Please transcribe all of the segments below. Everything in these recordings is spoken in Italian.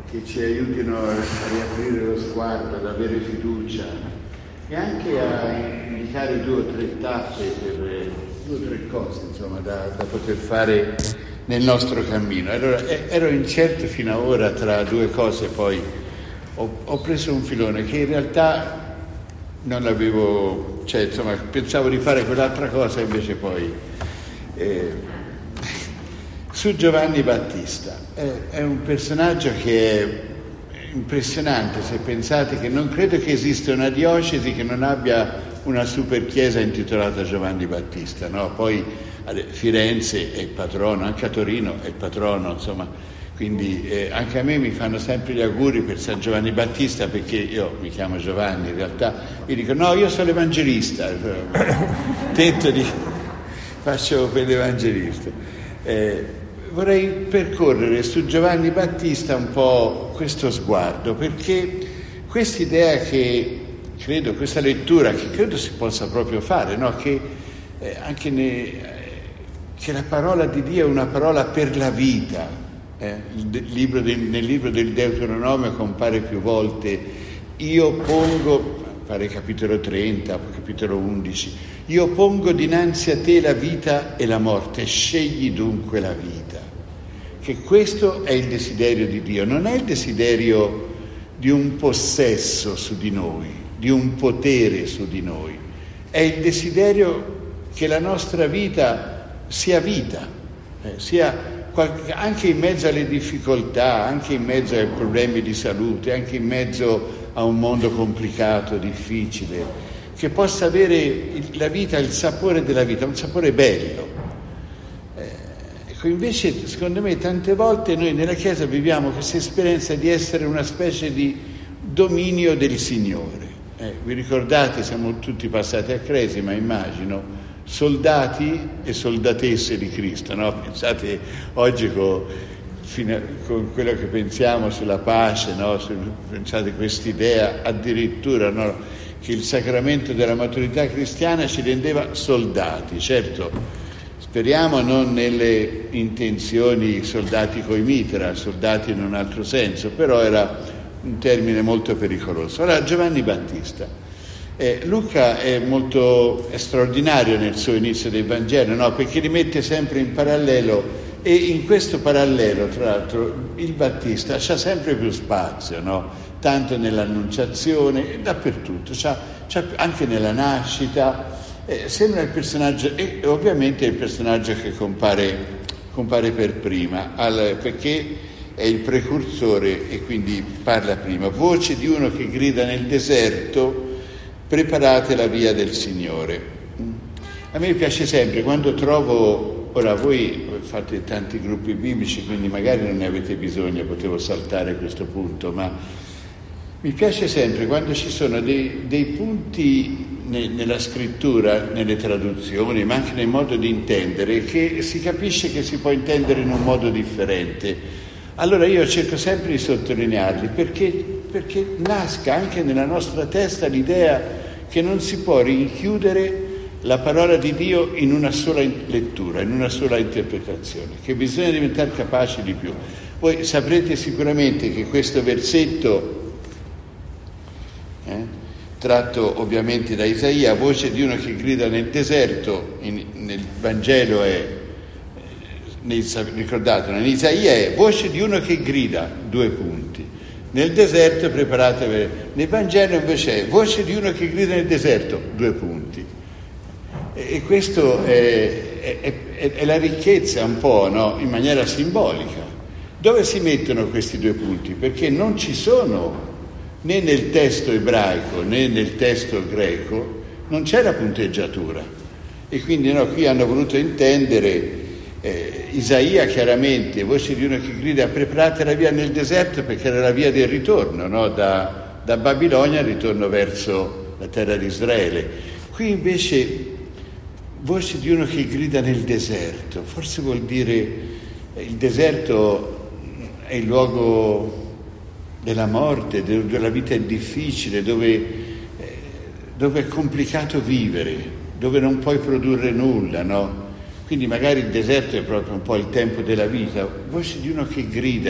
che ci aiutino a riaprire lo sguardo, ad avere fiducia e anche a indicare 2 o 3 tappe per 2 o 3 cose, insomma, da poter fare nel nostro cammino. Allora, ero incerto fino ad ora tra 2 cose, poi ho preso un filone che in realtà non l'avevo, cioè, insomma, pensavo di fare quell'altra cosa, invece poi su Giovanni Battista. È un personaggio che è impressionante, se pensate che non credo che esista una diocesi che non abbia una super chiesa intitolata Giovanni Battista, no? Poi Firenze è il patrono, anche a Torino è il patrono, insomma, quindi anche a me mi fanno sempre gli auguri per San Giovanni Battista, perché io mi chiamo Giovanni in realtà, io dico no, io sono l'evangelista, tento di faccio per l'evangelista. Vorrei percorrere su Giovanni Battista un po' questo sguardo, perché quest'idea che credo, questa lettura che credo si possa proprio fare, no? Che che la parola di Dio è una parola per la vita. Nel libro del Deuteronomio compare più volte: io pongo, pare capitolo 30, capitolo 11, io pongo dinanzi a te la vita e la morte, scegli dunque la vita. Che questo è il desiderio di Dio, non è il desiderio di un possesso su di noi, di un potere su di noi, è il desiderio che la nostra vita sia vita, sia anche in mezzo alle difficoltà, anche in mezzo ai problemi di salute, anche in mezzo a un mondo complicato, difficile, che possa avere la vita, il sapore della vita, un sapore bello. Invece, secondo me, tante volte noi nella Chiesa viviamo questa esperienza di essere una specie di dominio del Signore. Vi ricordate, siamo tutti passati a Cresima, immagino, soldati e soldatesse di Cristo, no? Pensate oggi con quello che pensiamo sulla pace, no? Pensate quest'idea addirittura, no? Che il sacramento della maturità cristiana ci rendeva soldati, certo, speriamo non nelle intenzioni soldati coi mitra, soldati in un altro senso, però era un termine molto pericoloso. Allora, Giovanni Battista. Luca è straordinario nel suo inizio del Vangelo, no? Perché li mette sempre in parallelo, e in questo parallelo, tra l'altro, il Battista c'ha sempre più spazio, no? Tanto nell'annunciazione, dappertutto, c'ha anche nella nascita, sembra il personaggio, e ovviamente è il personaggio che compare per prima, perché è il precursore e quindi parla prima. Voce di uno che grida nel deserto: preparate la via del Signore. A me piace sempre quando trovo, ora voi fate tanti gruppi biblici, quindi magari non ne avete bisogno, potevo saltare questo punto, ma mi piace sempre quando ci sono dei punti nella scrittura, nelle traduzioni, ma anche nel modo di intendere, che si capisce che si può intendere in un modo differente. Allora io cerco sempre di sottolinearli, perché nasca anche nella nostra testa l'idea che non si può rinchiudere la parola di Dio in una sola lettura, in una sola interpretazione, che bisogna diventare capaci di più. Voi saprete sicuramente che questo versetto, tratto ovviamente da Isaia, voce di uno che grida nel deserto, nel Vangelo è, ricordate, in Isaia è voce di uno che grida, 2 punti. Nel deserto preparatevi. Nel Vangelo invece è voce di uno che grida nel deserto, 2 punti. E questo è la ricchezza un po', no? In maniera simbolica. Dove si mettono questi 2 punti? Perché non ci sono né nel testo ebraico né nel testo greco, non c'è la punteggiatura. E quindi qui hanno voluto intendere Isaia chiaramente, voce di uno che grida preparate la via nel deserto, perché era la via del ritorno, no? Da Babilonia al ritorno verso la terra di Israele. Qui invece voce di uno che grida nel deserto, forse vuol dire il deserto è il luogo della morte, dove la vita è difficile, dove è complicato vivere, dove non puoi produrre nulla, no? Quindi magari il deserto è proprio un po' il tempo della vita. Voce di uno che grida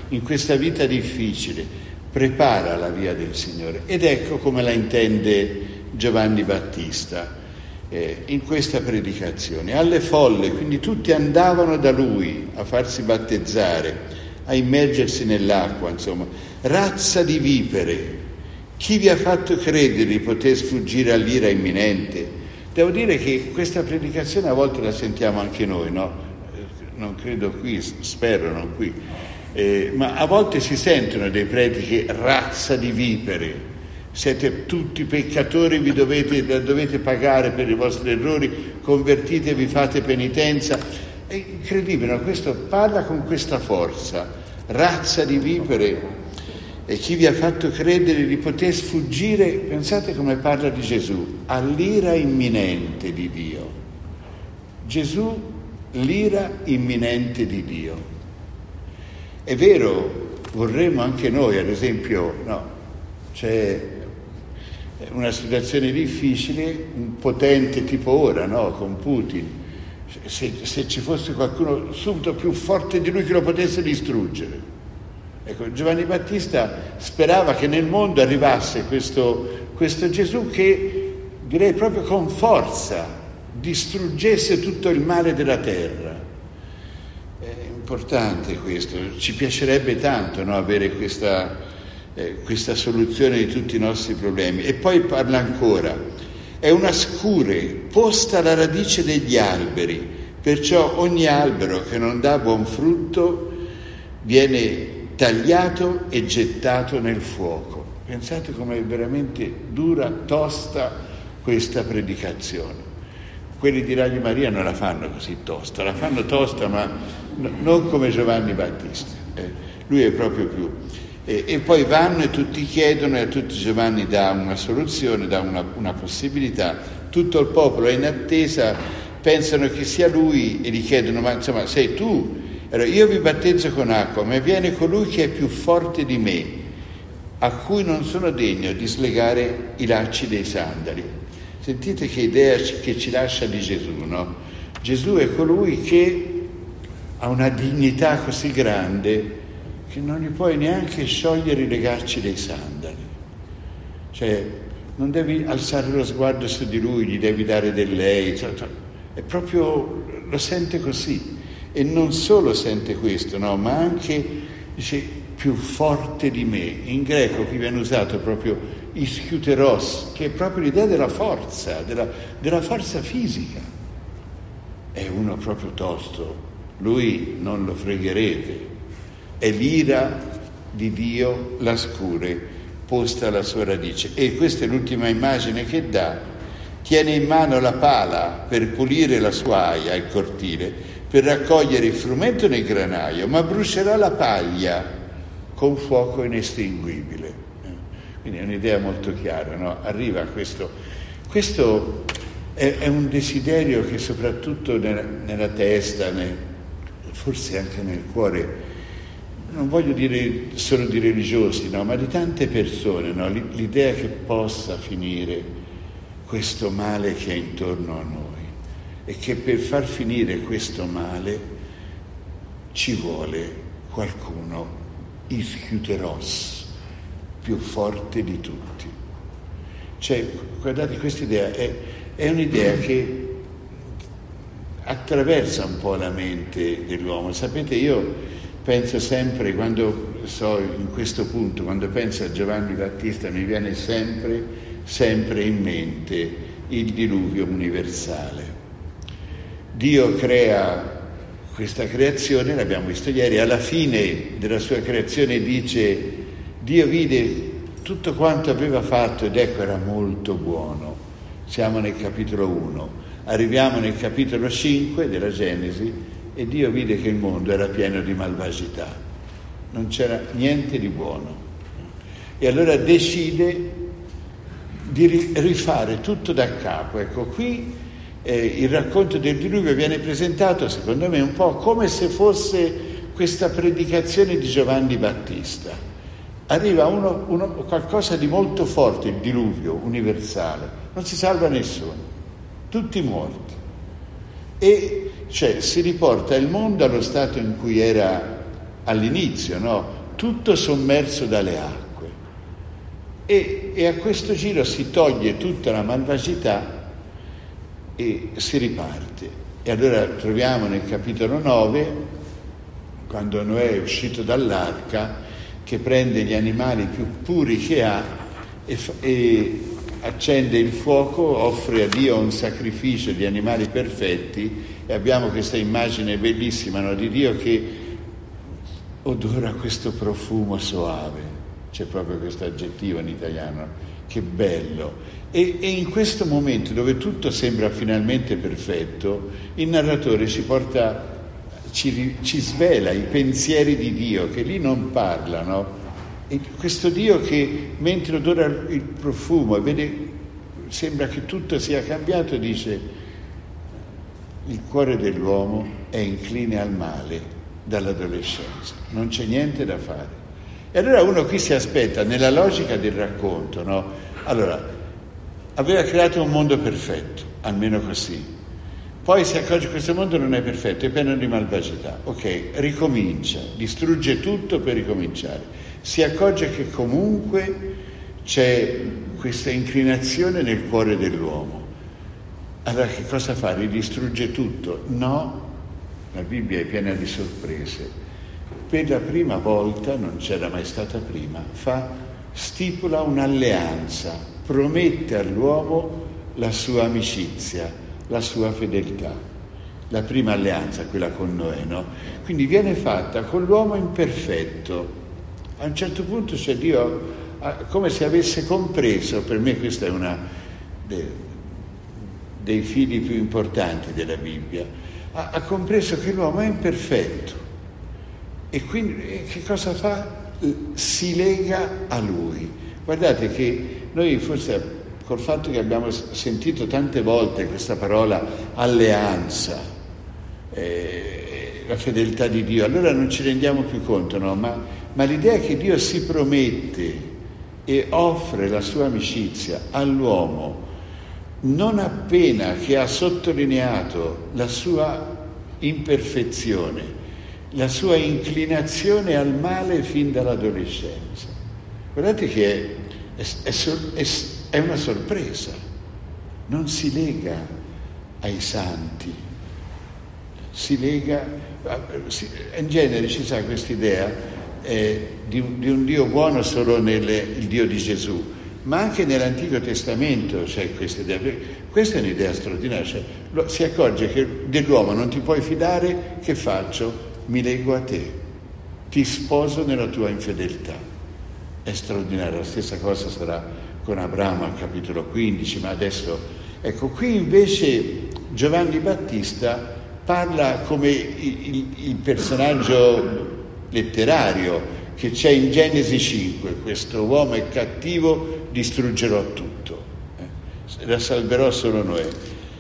in questa vita difficile, prepara la via del Signore. Ed ecco come la intende Giovanni Battista in questa predicazione. Alle folle, quindi tutti andavano da lui a farsi battezzare, a immergersi nell'acqua, insomma. Razza di vipere, chi vi ha fatto credere di poter sfuggire all'ira imminente? Devo dire che questa predicazione a volte la sentiamo anche noi, no? Non credo qui, spero non qui, ma a volte si sentono dei prediche razza di vipere, siete tutti peccatori, dovete pagare per i vostri errori, convertitevi, fate penitenza. È incredibile, no? Questo parla con questa forza, razza di vipere, e chi vi ha fatto credere di poter sfuggire, pensate come parla di Gesù, all'ira imminente di Dio. Gesù, l'ira imminente di Dio. È vero, vorremmo anche noi, ad esempio, no, c'è una situazione difficile, un potente tipo ora, no, con Putin, se ci fosse qualcuno subito più forte di lui che lo potesse distruggere. Ecco, Giovanni Battista sperava che nel mondo arrivasse questo Gesù che, direi proprio con forza, distruggesse tutto il male della terra. È importante questo, ci piacerebbe tanto, no, avere questa soluzione di tutti i nostri problemi. E poi parla ancora, è una scure posta alla radice degli alberi, perciò ogni albero che non dà buon frutto viene tagliato e gettato nel fuoco. Pensate com'è veramente dura, tosta questa predicazione. Quelli di Radio Maria non la fanno così tosta, la fanno tosta ma non come Giovanni Battista. Lui è proprio più. E poi vanno e tutti chiedono e a tutti Giovanni dà una soluzione, dà una possibilità. Tutto il popolo è in attesa, pensano che sia lui e gli chiedono, ma insomma sei tu? Allora, io vi battezzo con acqua, ma viene colui che è più forte di me, a cui non sono degno di slegare i lacci dei sandali. Sentite che idea che ci lascia di Gesù, no? Gesù è colui che ha una dignità così grande che non gli puoi neanche sciogliere i legacci dei sandali. Cioè, non devi alzare lo sguardo su di lui, gli devi dare del lei, è proprio, lo sente così. E non solo sente questo, no, ma anche, dice, più forte di me. In greco qui viene usato proprio ischiuteros, che è proprio l'idea della forza, della forza fisica. È uno proprio tosto, lui non lo fregherete. È l'ira di Dio, la scure, posta alla sua radice. E questa è l'ultima immagine che dà. Tiene in mano la pala per pulire la sua aia, il cortile, per raccogliere il frumento nel granaio, ma brucerà la paglia con fuoco inestinguibile. Quindi è un'idea molto chiara, no? Arriva questo è un desiderio che soprattutto nella testa, forse anche nel cuore, non voglio dire solo di religiosi, no? Ma di tante persone, no? L'idea che possa finire questo male che è intorno a noi. E che per far finire questo male ci vuole qualcuno, ischiuteros, più forte di tutti. Cioè, guardate, questa idea è un'idea che attraversa un po' la mente dell'uomo. Sapete, io penso sempre, quando so in questo punto, quando penso a Giovanni Battista, mi viene sempre in mente il diluvio universale. Dio crea questa creazione, l'abbiamo visto ieri, alla fine della sua creazione dice, Dio vide tutto quanto aveva fatto ed ecco era molto buono. Siamo nel capitolo 1, arriviamo nel capitolo 5 della Genesi e Dio vide che il mondo era pieno di malvagità, non c'era niente di buono. E allora decide di rifare tutto da capo. Ecco, qui il racconto del diluvio viene presentato, secondo me, un po' come se fosse questa predicazione di Giovanni Battista. Arriva qualcosa di molto forte, il diluvio universale, non si salva nessuno, tutti morti. E cioè si riporta il mondo allo stato in cui era all'inizio, no? Tutto sommerso dalle acque. E a questo giro si toglie tutta la malvagità e si riparte. E allora troviamo nel capitolo 9, quando Noè è uscito dall'arca, che prende gli animali più puri che ha e accende il fuoco, offre a Dio un sacrificio di animali perfetti, e abbiamo questa immagine bellissima, no? Di Dio che odora questo profumo soave, c'è proprio questo aggettivo in italiano, che bello. E in questo momento dove tutto sembra finalmente perfetto, il narratore ci svela i pensieri di Dio, che lì non parlano. E questo Dio che mentre odora il profumo e vede, sembra che tutto sia cambiato, dice: il cuore dell'uomo è incline al male dall'adolescenza, non c'è niente da fare. E allora uno qui si aspetta, nella logica del racconto, no? Allora, aveva creato un mondo perfetto, almeno così. Poi si accorge che questo mondo non è perfetto, è pieno di malvagità. Ok, ricomincia, distrugge tutto per ricominciare. Si accorge che comunque c'è questa inclinazione nel cuore dell'uomo. Allora che cosa fa? Ridistrugge tutto? No, la Bibbia è piena di sorprese. Per la prima volta, non c'era mai stata prima, stipula un'alleanza, promette all'uomo la sua amicizia, la sua fedeltà. La prima alleanza, quella con Noè, no? Quindi viene fatta con l'uomo imperfetto. A un certo punto c'è Dio, come se avesse compreso, per me questa è una dei fili più importanti della Bibbia, ha compreso che l'uomo è imperfetto e quindi che cosa fa? Si lega a lui. Guardate che noi forse col fatto che abbiamo sentito tante volte questa parola alleanza, la fedeltà di Dio, allora non ci rendiamo più conto, no? Ma l'idea è che Dio si promette e offre la sua amicizia all'uomo non appena che ha sottolineato la sua imperfezione, la sua inclinazione al male fin dall'adolescenza. Guardate che è una sorpresa, non si lega ai santi, si lega, in genere ci sa questa idea di un Dio buono solo il Dio di Gesù, ma anche nell'Antico Testamento c'è questa idea. Questa è un'idea straordinaria, cioè, si accorge che dell'uomo non ti puoi fidare, che faccio? Mi lego a te, ti sposo nella tua infedeltà. È straordinaria, la stessa cosa sarà con Abramo al capitolo 15, ma adesso, ecco, qui invece Giovanni Battista parla come il personaggio letterario che c'è in Genesi 5, questo uomo è cattivo, distruggerò tutto, la salverò solo Noè.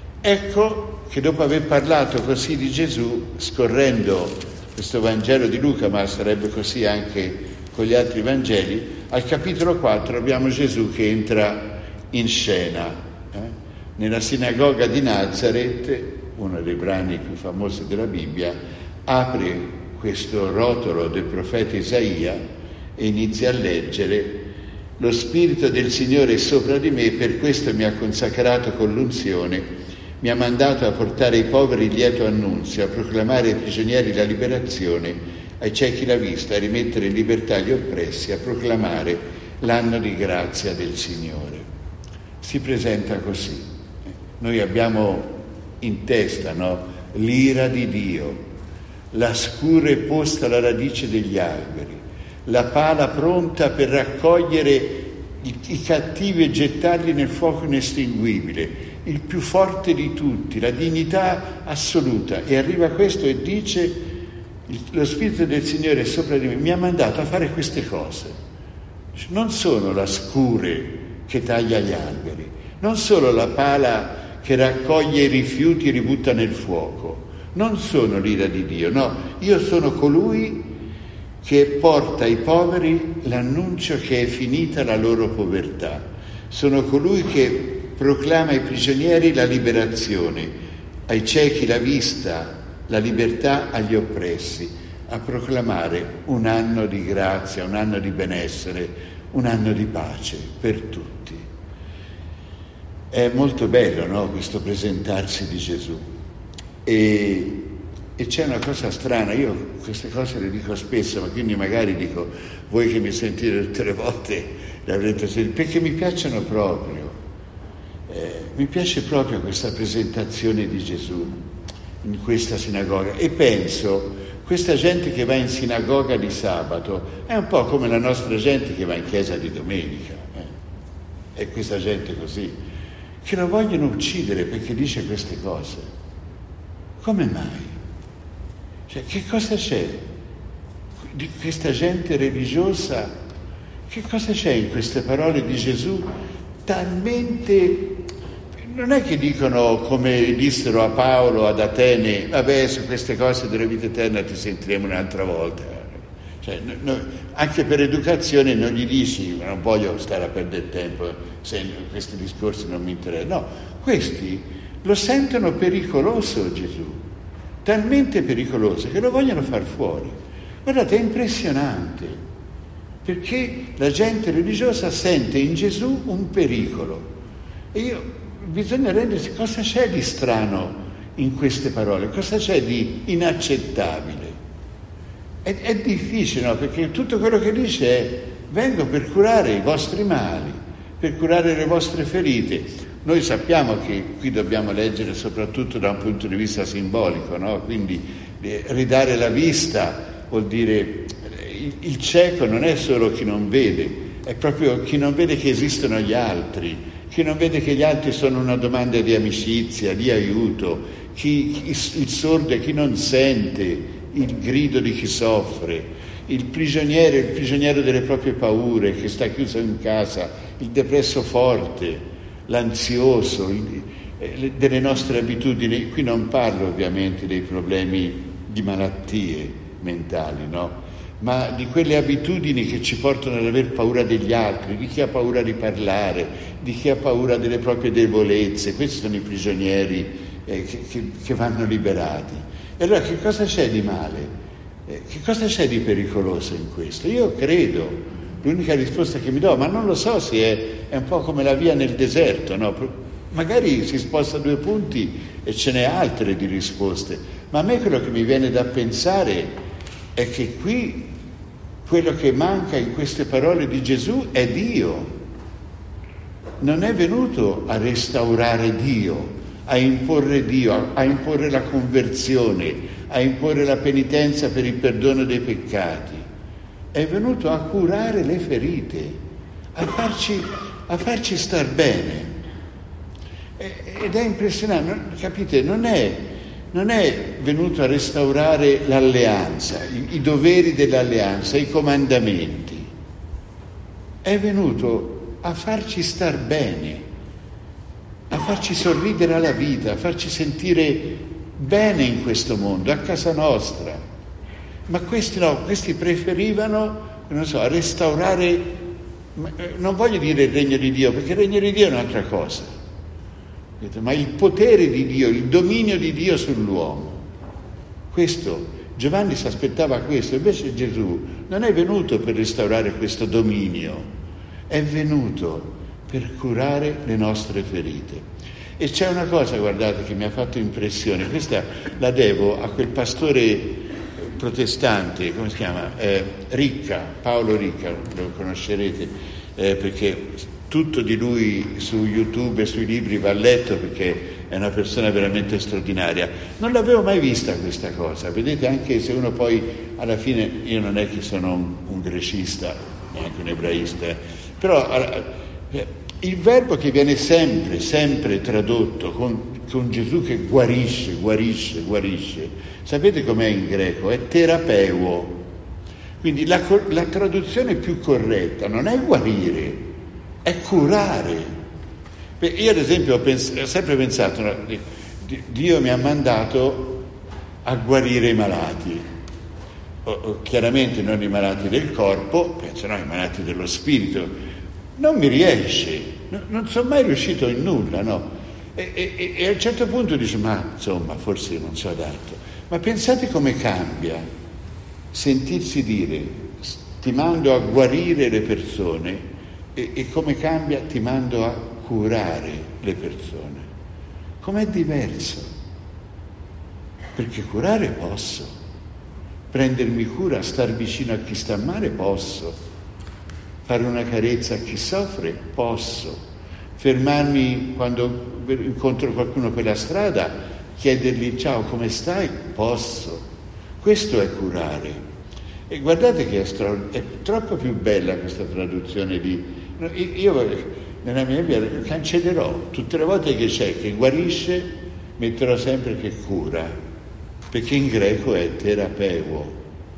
Ecco che dopo aver parlato così di Gesù, scorrendo questo Vangelo di Luca, ma sarebbe così anche con gli altri Vangeli, al capitolo 4 abbiamo Gesù che entra in scena nella sinagoga di Nazareth, uno dei brani più famosi della Bibbia, apre questo rotolo del profeta Isaia e inizia a leggere: lo Spirito del Signore è sopra di me, per questo mi ha consacrato con l'unzione, mi ha mandato a portare ai poveri il lieto annunzio, a proclamare ai prigionieri la liberazione, ai ciechi la vista, a rimettere in libertà gli oppressi, a proclamare l'anno di grazia del Signore. Si presenta così. Noi abbiamo in testa, no? L'ira di Dio, la scure posta alla radice degli alberi, la pala pronta per raccogliere i cattivi e gettarli nel fuoco inestinguibile, il più forte di tutti, la dignità assoluta. E arriva questo e dice: lo Spirito del Signore è sopra di me, mi ha mandato a fare queste cose. Non sono la scure che taglia gli alberi, non solo la pala che raccoglie i rifiuti e li butta nel fuoco, non sono l'ira di Dio, no, io sono colui che porta ai poveri l'annuncio che è finita la loro povertà, sono colui che proclama ai prigionieri la liberazione, ai ciechi la vista, la libertà agli oppressi, a proclamare un anno di grazia, un anno di benessere, un anno di pace per tutti. È molto bello, no, questo presentarsi di Gesù. E c'è una cosa strana, io queste cose le dico spesso, ma quindi magari dico, voi che mi sentite tutte le volte le avrete sentito, perché mi piacciono proprio. Mi piace proprio questa presentazione di Gesù in questa sinagoga e penso, questa gente che va in sinagoga di sabato è un po' come la nostra gente che va in chiesa di domenica, è questa gente così, che lo vogliono uccidere perché dice queste cose. Come mai? Cioè, che cosa c'è di questa gente religiosa? Che cosa c'è in queste parole di Gesù talmente... Non è che dicono come dissero a Paolo ad Atene, vabbè, su queste cose della vita eterna ti sentiremo un'altra volta. Cioè, anche per educazione non gli dici, non voglio stare a perdere tempo, se questi discorsi non mi interessano. No, questi lo sentono pericoloso Gesù, talmente pericoloso che lo vogliono far fuori. Guardate, è impressionante, perché la gente religiosa sente in Gesù un pericolo. E bisogna rendersi cosa c'è di strano in queste parole, cosa c'è di inaccettabile. È difficile, no? Perché tutto quello che dice è: vengo per curare i vostri mali, per curare le vostre ferite. Noi sappiamo che qui dobbiamo leggere soprattutto da un punto di vista simbolico, no? Quindi ridare la vista vuol dire il cieco non è solo chi non vede, è proprio chi non vede che esistono gli altri, chi non vede che gli altri sono una domanda di amicizia, di aiuto, il sordo è chi non sente il grido di chi soffre, il prigioniero delle proprie paure che sta chiuso in casa, il depresso forte, l'ansioso, delle nostre abitudini. Qui non parlo ovviamente dei problemi di malattie mentali, no? Ma di quelle abitudini che ci portano ad aver paura degli altri, di chi ha paura di parlare, di chi ha paura delle proprie debolezze. Questi sono i prigionieri che vanno liberati. E allora che cosa c'è di male? Che cosa c'è di pericoloso in questo? Io credo, l'unica risposta che mi do, ma non lo so se è un po' come la via nel deserto, no? Magari si sposta 2 punti e ce n'è altre di risposte, ma a me quello che mi viene da pensare è che qui quello che manca in queste parole di Gesù è Dio. Non è venuto a restaurare Dio, a imporre la conversione, a imporre la penitenza per il perdono dei peccati. È venuto a curare le ferite, a farci star bene. Ed è impressionante, capite? Non è venuto a restaurare l'alleanza, i doveri dell'alleanza, i comandamenti. È venuto a farci star bene, a farci sorridere alla vita, a farci sentire bene in questo mondo, a casa nostra. Ma questi no, questi preferivano, non so, a restaurare, non voglio dire il regno di Dio, perché il regno di Dio è un'altra cosa. Ma il potere di Dio, il dominio di Dio sull'uomo. Questo, Giovanni si aspettava questo, invece Gesù non è venuto per restaurare questo dominio, è venuto per curare le nostre ferite. E c'è una cosa, guardate, che mi ha fatto impressione, questa la devo a quel pastore protestante, come si chiama? Ricca, Paolo Ricca, lo conoscerete, perché tutto di lui su YouTube e sui libri va letto perché è una persona veramente straordinaria. Non l'avevo mai vista questa cosa, vedete, anche se uno poi alla fine, io non è che sono un grecista, neanche un ebraista, però il verbo che viene sempre tradotto con Gesù che guarisce, sapete com'è in greco? È terapeuo. Quindi la traduzione più corretta non è guarire, è curare. Io ad esempio ho sempre pensato, no, Dio mi ha mandato a guarire i malati, chiaramente non i malati del corpo, penso no, i malati dello spirito. Non mi riesce, non sono mai riuscito in nulla, no? E a un certo punto dice, ma insomma forse non sono adatto. Ma pensate come cambia sentirsi dire ti mando a guarire le persone e come cambia ti mando a curare le persone. Com'è diverso? Perché curare posso, prendermi cura, star vicino a chi sta male posso, fare una carezza a chi soffre posso, fermarmi quando incontro qualcuno per la strada, chiedergli ciao come stai, posso. Questo è curare. E guardate che è troppo più bella questa traduzione di... Io nella mia vita cancellerò tutte le volte che c'è che guarisce, metterò sempre che cura, perché in greco è terapeuo.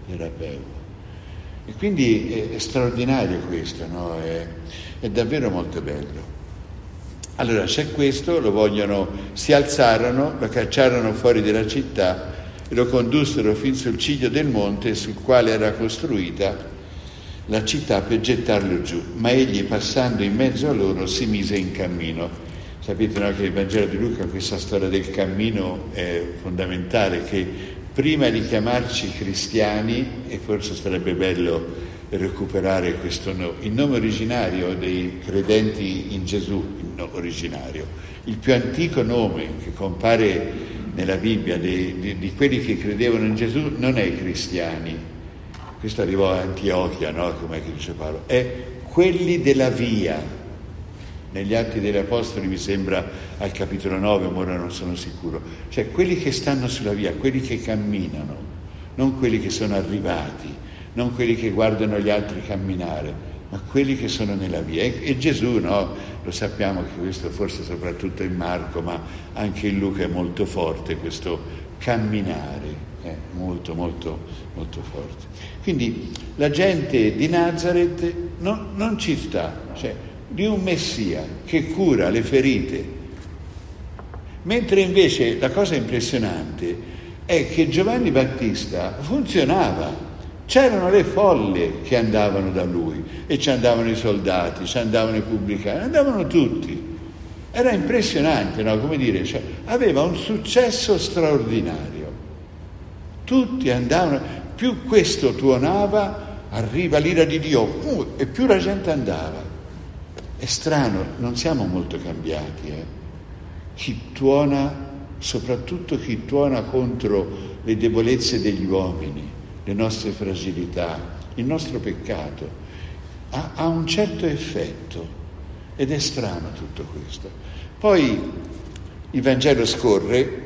E quindi è straordinario questo, no? È davvero molto bello. Allora c'è questo, si alzarono, lo cacciarono fuori della città e lo condussero fin sul ciglio del monte sul quale era costruita la città per gettarlo giù. Ma egli, passando in mezzo a loro, si mise in cammino. Sapete, no, che il Vangelo di Luca, questa storia del cammino è fondamentale, che prima di chiamarci cristiani, e forse sarebbe bello recuperare il nome originario dei credenti in Gesù, originario, il più antico nome che compare nella Bibbia di quelli che credevano in Gesù non è cristiani, questo arrivò a Antiochia, no? Come dice Paolo, è quelli della via. Negli Atti degli Apostoli mi sembra al capitolo 9, ma ora non sono sicuro, cioè quelli che stanno sulla via, quelli che camminano, non quelli che sono arrivati, non quelli che guardano gli altri camminare, ma quelli che sono nella via. E Gesù, no, lo sappiamo che questo forse soprattutto in Marco, ma anche in Luca è molto forte questo camminare, molto molto molto forte. Quindi la gente di Nazareth non ci sta, cioè di un Messia che cura le ferite, mentre invece la cosa impressionante è che Giovanni Battista funzionava. C'erano le folle che andavano da lui e ci andavano i soldati, ci andavano i pubblicani, andavano tutti. Era impressionante, no? Come dire, cioè, aveva un successo straordinario. Tutti andavano, più questo tuonava, arriva l'ira di Dio, e più la gente andava. È strano, non siamo molto cambiati. Chi tuona, soprattutto chi tuona contro le debolezze degli uomini, le nostre fragilità, il nostro peccato, ha un certo effetto, ed è strano tutto questo. Poi il Vangelo scorre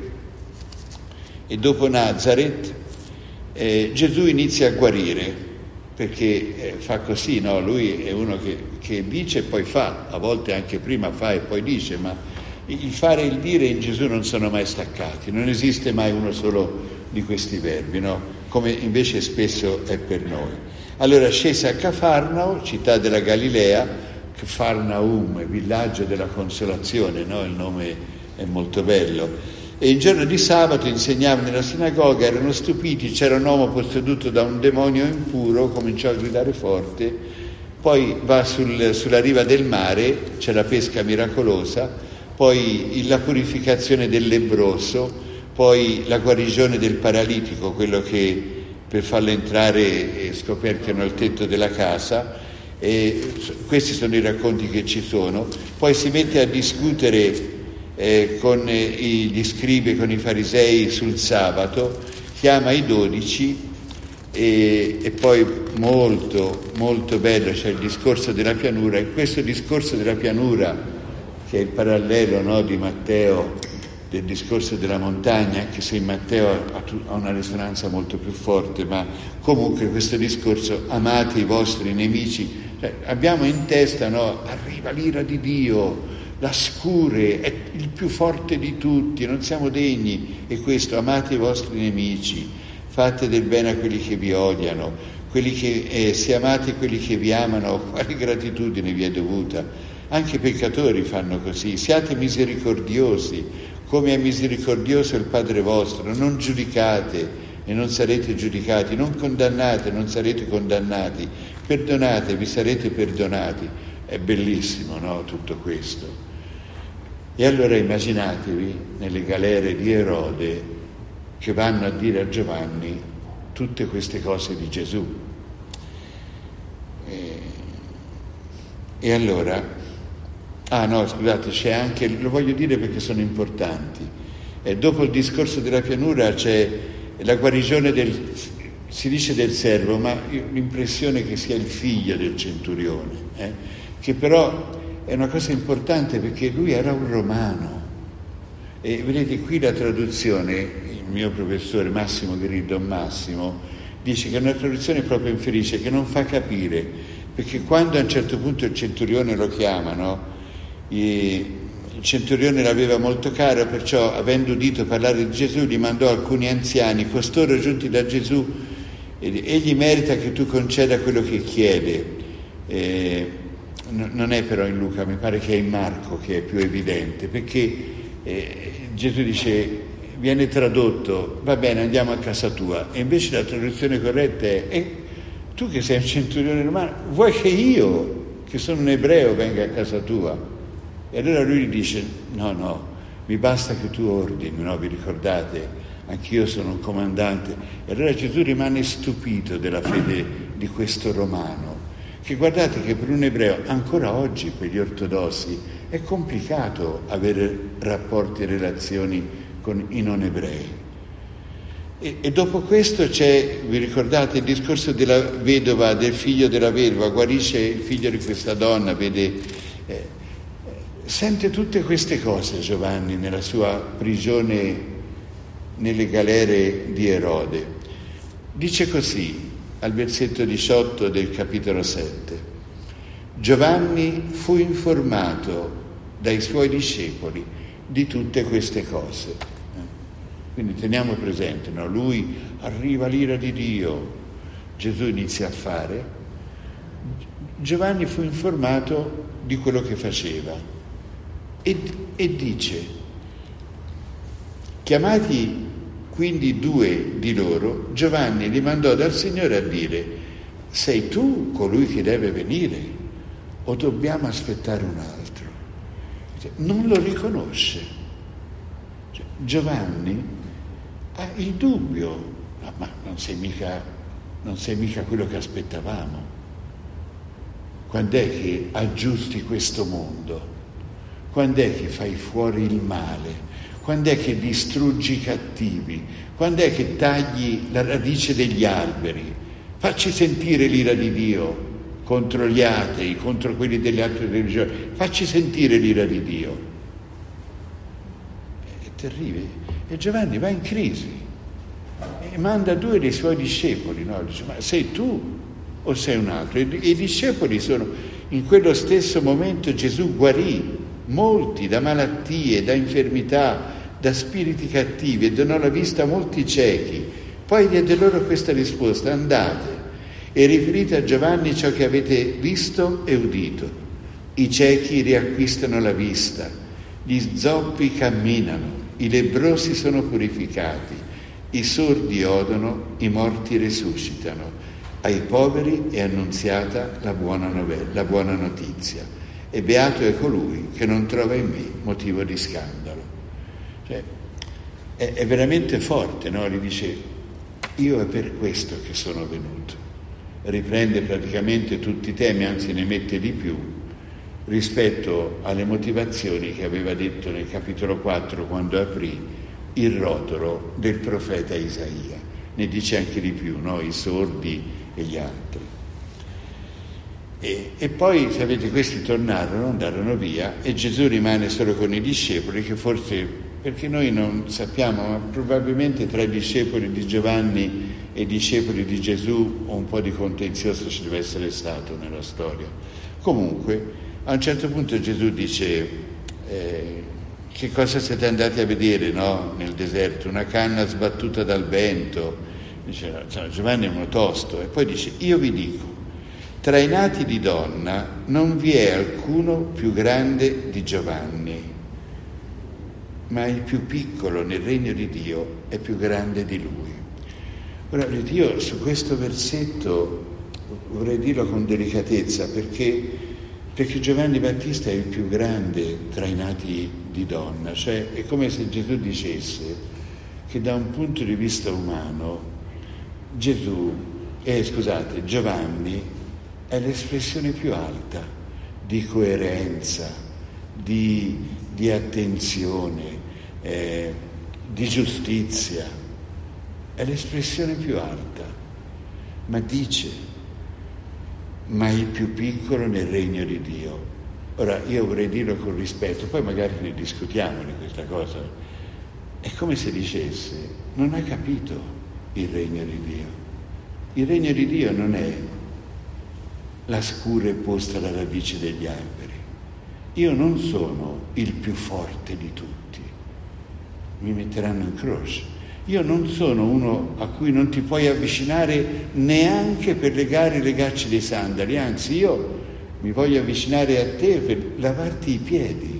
e dopo Nazareth Gesù inizia a guarire, perché fa così, no? Lui è uno che dice e poi fa, a volte anche prima fa e poi dice, ma il fare e il dire in Gesù non sono mai staccati, non esiste mai uno solo di questi verbi, no? Come invece spesso è per noi. Allora scese a Cafarnao, città della Galilea, Cafarnaum, villaggio della consolazione, no? Il nome è molto bello. E il giorno di sabato insegnava nella sinagoga, erano stupiti, c'era un uomo posseduto da un demonio impuro, cominciò a gridare forte, poi va sulla riva del mare, c'è la pesca miracolosa, poi la purificazione del lebbroso, poi la guarigione del paralitico, quello che per farlo entrare scoperchiano il tetto della casa, e questi sono i racconti che ci sono. Poi si mette a discutere con gli scribi, con i farisei sul sabato, chiama i 12 e poi molto molto bello c'è il discorso della pianura, e questo discorso della pianura, che è il parallelo, no, di Matteo, del discorso della montagna, anche se in Matteo ha una risonanza molto più forte, ma comunque questo discorso, amate i vostri nemici, cioè, abbiamo in testa, no, arriva l'ira di Dio, la scure, è il più forte di tutti, non siamo degni, e questo, amate i vostri nemici, fate del bene a quelli che vi odiano, se amate quelli che vi amano, quale gratitudine vi è dovuta? Anche i peccatori fanno così. Siate misericordiosi, come è misericordioso il Padre vostro. Non giudicate e non sarete giudicati, non condannate, non sarete condannati, perdonate, vi sarete perdonati. È bellissimo, no, tutto questo. E allora immaginatevi nelle galere di Erode che vanno a dire a Giovanni tutte queste cose di Gesù. E allora, scusate, c'è anche, lo voglio dire perché sono importanti, dopo il discorso della pianura c'è la guarigione si dice del servo, ma l'impressione che sia il figlio del centurione, che però è una cosa importante perché lui era un romano. E vedete qui la traduzione, il mio professore Massimo Grillo, dice che è una traduzione proprio infelice, che non fa capire, perché quando a un certo punto il centurione lo chiamano, il centurione l'aveva molto caro, perciò avendo udito parlare di Gesù gli mandò alcuni anziani, costoro giunti da Gesù, egli merita che tu conceda quello che chiede. Non è però in Luca, mi pare che è in Marco che è più evidente, perché Gesù dice, viene tradotto, va bene, andiamo a casa tua, e invece la traduzione corretta è tu che sei un centurione romano, vuoi che io, che sono un ebreo, venga a casa tua? E allora lui gli dice, no, mi basta che tu ordini, no? Vi ricordate? Anch'io sono un comandante. E allora Gesù rimane stupito della fede di questo romano, che guardate che per un ebreo, ancora oggi per gli ortodossi, è complicato avere rapporti e relazioni con i non ebrei. E dopo questo c'è, vi ricordate, il discorso della vedova, del figlio della vedova, guarisce il figlio di questa donna, vede, sente tutte queste cose Giovanni nella sua prigione nelle galere di Erode. Dice così al versetto 18 del capitolo 7: Giovanni fu informato dai suoi discepoli di tutte queste cose. Quindi teniamo presente, no? Lui arriva l'ira di Dio, Gesù inizia a fare, Giovanni fu informato di quello che faceva e dice, chiamati quindi 2 di loro, Giovanni li mandò dal Signore a dire, sei tu colui che deve venire o dobbiamo aspettare un altro? Non lo riconosce. Giovanni ha il dubbio, ma non sei mica quello che aspettavamo. Quando è che aggiusti questo mondo? Quando è che fai fuori il male? Quando è che distruggi i cattivi? Quando è che tagli la radice degli alberi? Facci sentire l'ira di Dio contro gli atei, contro quelli delle altre religioni. Facci sentire l'ira di Dio. È terribile. E Giovanni va in crisi e manda 2 dei suoi discepoli, no? Dice, ma sei tu o sei un altro? E i discepoli sono, in quello stesso momento Gesù guarì molti da malattie, da infermità, da spiriti cattivi e donò la vista a molti ciechi. Poi diede loro questa risposta: andate e riferite a Giovanni ciò che avete visto e udito. I ciechi riacquistano la vista, gli zoppi camminano, i lebbrosi sono purificati, i sordi odono, i morti risuscitano, ai poveri è annunziata la buona notizia. E beato è colui che non trova in me motivo di scandalo. Cioè, è veramente forte, no? Gli dice, io è per questo che sono venuto. Riprende praticamente tutti i temi, anzi ne mette di più, rispetto alle motivazioni che aveva detto nel capitolo 4 quando aprì il rotolo del profeta Isaia. Ne dice anche di più, no? I sordi e gli altri. E poi, sapete, questi andarono via e Gesù rimane solo con i discepoli, che forse, perché noi non sappiamo, ma probabilmente tra i discepoli di Giovanni e i discepoli di Gesù un po' di contenzioso ci deve essere stato nella storia. Comunque, a un certo punto Gesù dice, che cosa siete andati a vedere, no? Nel deserto? Una canna sbattuta dal vento. Dice, Giovanni è uno tosto. E poi dice, io vi dico, tra i nati di donna non vi è alcuno più grande di Giovanni, ma il più piccolo nel regno di Dio è più grande di lui. Ora, io su questo versetto vorrei dirlo con delicatezza, perché Giovanni Battista è il più grande tra i nati di donna, cioè è come se Gesù dicesse che da un punto di vista umano Giovanni è l'espressione più alta di coerenza, di attenzione, di giustizia. È l'espressione più alta, ma dice: ma il più piccolo nel regno di Dio. Ora, io vorrei dirlo con rispetto, poi magari ne discutiamo di questa cosa. È come se dicesse: non hai capito il regno di Dio. Il regno di Dio non è la scure posta alla radice degli alberi. Io non sono il più forte di tutti. Mi metteranno in croce. Io non sono uno a cui non ti puoi avvicinare neanche per legare i legacci dei sandali, anzi io mi voglio avvicinare a te per lavarti i piedi,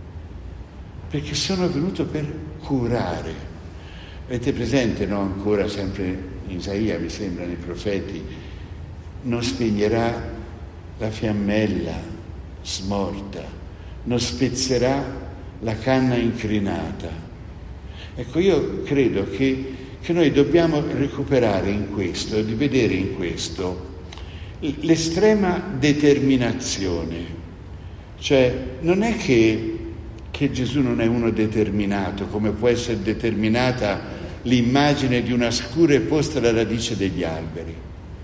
perché sono venuto per curare. Avete presente, no? Ancora sempre in Isaia, mi sembra, nei profeti: non spegnerà la fiammella smorta, non spezzerà la canna incrinata. Ecco, io credo che noi dobbiamo recuperare in questo, di vedere in questo l'estrema determinazione. Cioè, non è che Gesù non è uno determinato, come può essere determinata l'immagine di una scure posta alla radice degli alberi.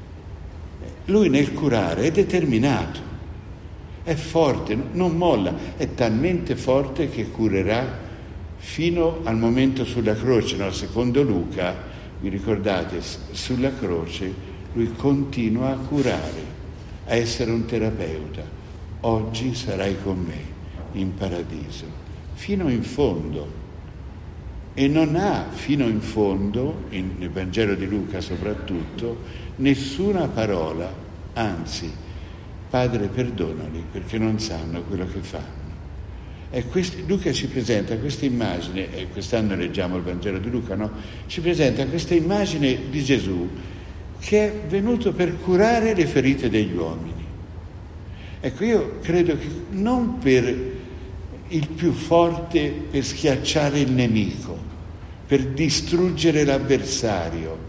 Lui nel curare è determinato, è forte, non molla, è talmente forte che curerà fino al momento sulla croce, no? Secondo Luca, vi ricordate, sulla croce lui continua a curare, a essere un terapeuta. Oggi sarai con me in paradiso, fino in fondo. E non ha fino in fondo, nel Vangelo di Luca soprattutto, nessuna parola, anzi: Padre, perdonali perché non sanno quello che fanno. E Luca ci presenta questa immagine, e quest'anno leggiamo il Vangelo di Luca, no? Ci presenta questa immagine di Gesù che è venuto per curare le ferite degli uomini. Ecco, io credo che non per il più forte per schiacciare il nemico, per distruggere l'avversario.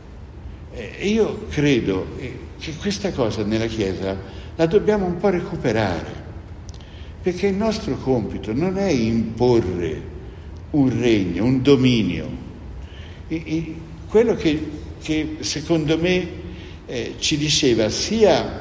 E io credo che questa cosa nella Chiesa la dobbiamo un po' recuperare, perché il nostro compito non è imporre un regno, un dominio. Quello che secondo me ci diceva sia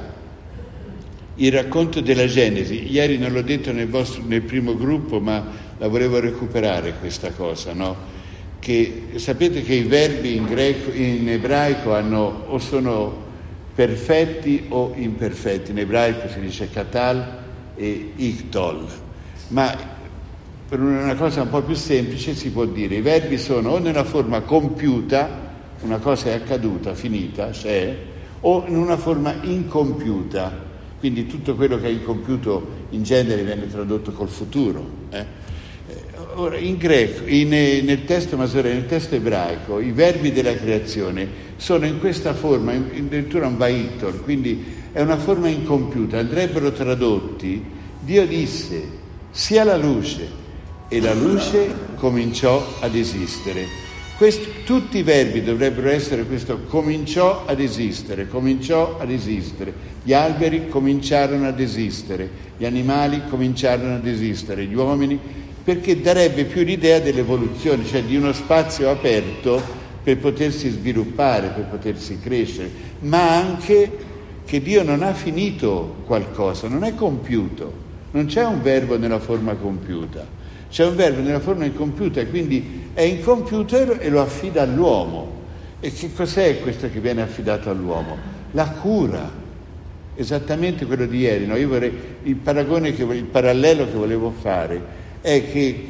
il racconto della Genesi, ieri non l'ho detto nel primo gruppo, ma la volevo recuperare questa cosa, no? Che sapete che i verbi in ebraico hanno o sono perfetti o imperfetti. In ebraico si dice katal e iktol, ma per una cosa un po' più semplice si può dire: i verbi sono o nella forma compiuta, una cosa è accaduta, finita, c'è, o in una forma incompiuta. Quindi tutto quello che è incompiuto in genere viene tradotto col futuro. Ora, in greco, nel testo masoreo, nel testo ebraico, i verbi della creazione sono in questa forma, addirittura un vaitor, quindi è una forma incompiuta. Andrebbero tradotti: Dio disse sia la luce, e la luce cominciò ad esistere. Tutti i verbi dovrebbero essere questo: cominciò ad esistere, cominciò ad esistere. Gli alberi cominciarono ad esistere, gli animali cominciarono ad esistere, gli uomini, perché darebbe più l'idea dell'evoluzione, cioè di uno spazio aperto per potersi sviluppare, per potersi crescere, ma anche che Dio non ha finito qualcosa, non è compiuto, non c'è un verbo nella forma compiuta, c'è un verbo nella forma incompiuta, e quindi è incompiuto e lo affida all'uomo. E che cos'è questo che viene affidato all'uomo? La cura, esattamente quello di ieri, no? Io vorrei, il parallelo che volevo fare è che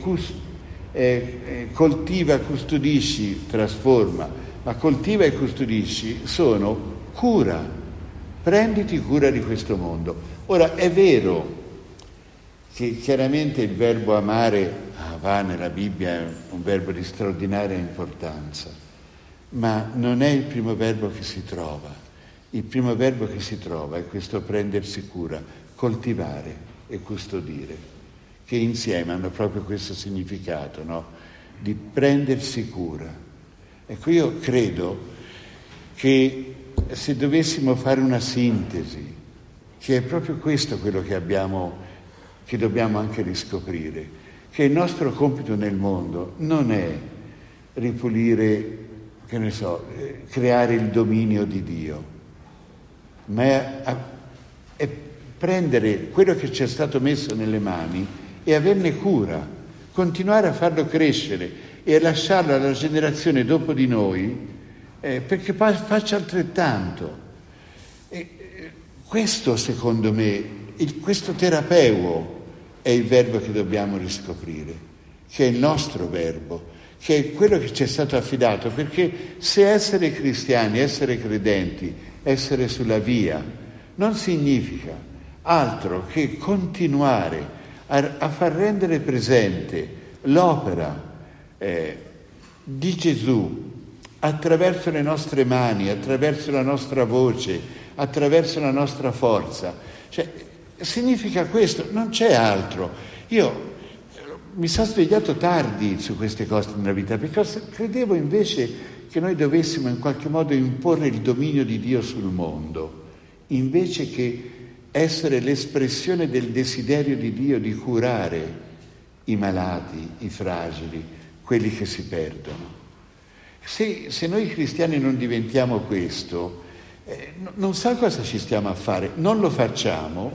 coltiva, custodisci, trasforma, ma coltiva e custodisci sono cura, prenditi cura di questo mondo. Ora, è vero che chiaramente il verbo amare va nella Bibbia, è un verbo di straordinaria importanza, ma non è il primo verbo che si trova. Il primo verbo che si trova è questo: prendersi cura, coltivare e custodire, che insieme hanno proprio questo significato, no? Di prendersi cura. Ecco, io credo che se dovessimo fare una sintesi, che è proprio questo quello che dobbiamo anche riscoprire, che il nostro compito nel mondo non è ripulire, creare il dominio di Dio, ma è prendere quello che ci è stato messo nelle mani e averne cura, continuare a farlo crescere e a lasciarlo alla generazione dopo di noi, perché faccia altrettanto. Questo, secondo me, questo terapeuo è il verbo che dobbiamo riscoprire, che è il nostro verbo, che è quello che ci è stato affidato, perché se essere cristiani, essere credenti, essere sulla via, non significa altro che continuare a far rendere presente l'opera di Gesù attraverso le nostre mani, attraverso la nostra voce, attraverso la nostra forza. Cioè, significa questo, non c'è altro. Io mi sono svegliato tardi su queste cose nella vita, perché credevo invece che noi dovessimo in qualche modo imporre il dominio di Dio sul mondo, invece che essere l'espressione del desiderio di Dio di curare i malati, i fragili, quelli che si perdono. Se noi cristiani non diventiamo questo, non so cosa ci stiamo a fare, non lo facciamo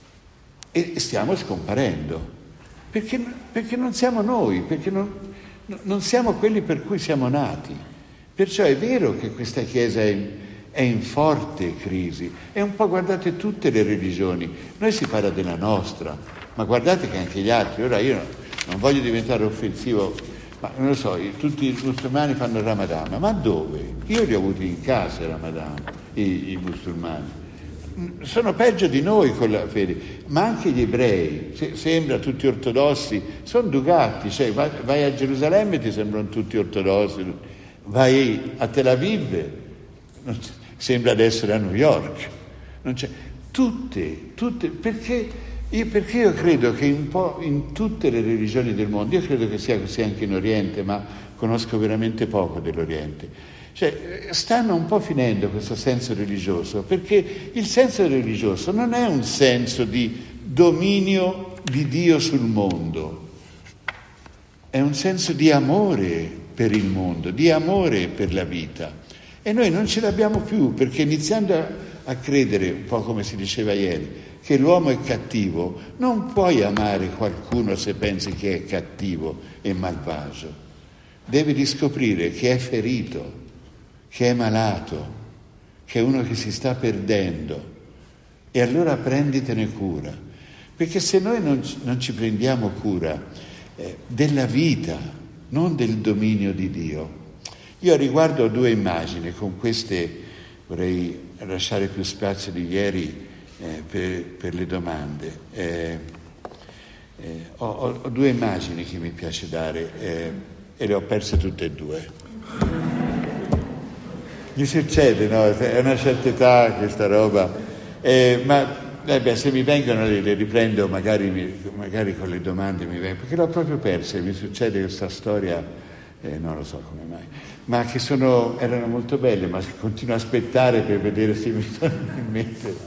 e stiamo scomparendo, perché non siamo noi, perché non siamo quelli per cui siamo nati. Perciò è vero che questa Chiesa è in forte crisi, è un po', guardate, tutte le religioni, noi si parla della nostra, ma guardate che anche gli altri, ora io non voglio diventare offensivo, ma non lo so, tutti i musulmani fanno il Ramadan, ma dove? Io li ho avuti in casa il Ramadan, i musulmani. Sono peggio di noi con la fede, ma anche gli ebrei, sembra tutti ortodossi, sono dugatti, cioè vai a Gerusalemme e ti sembrano tutti ortodossi, vai a Tel Aviv, sembra di essere a New York, non c'è, tutte, perché io credo che un po' in tutte le religioni del mondo, io credo che sia così anche in Oriente, ma conosco veramente poco dell'Oriente, cioè stanno un po' finendo questo senso religioso, perché il senso religioso non è un senso di dominio di Dio sul mondo, è un senso di amore per il mondo, di amore per la vita, e noi non ce l'abbiamo più, perché iniziando a credere, un po' come si diceva ieri, che l'uomo è cattivo, non puoi amare qualcuno se pensi che è cattivo e malvagio. Devi riscoprire che è ferito, che è malato, che è uno che si sta perdendo, e allora prenditene cura. Perché se noi non ci prendiamo cura della vita, non del dominio di Dio. Io riguardo due immagini, con queste vorrei lasciare più spazio di ieri per le domande. Ho due immagini che mi piace dare e le ho perse tutte e due. Gli succede, no? È una certa età questa roba, ma se mi vengono le riprendo, magari con le domande mi vengono, perché l'ho proprio persa, mi succede questa storia, non lo so come mai, ma che erano molto belle, ma continuo a aspettare per vedere se mi tornano in mente.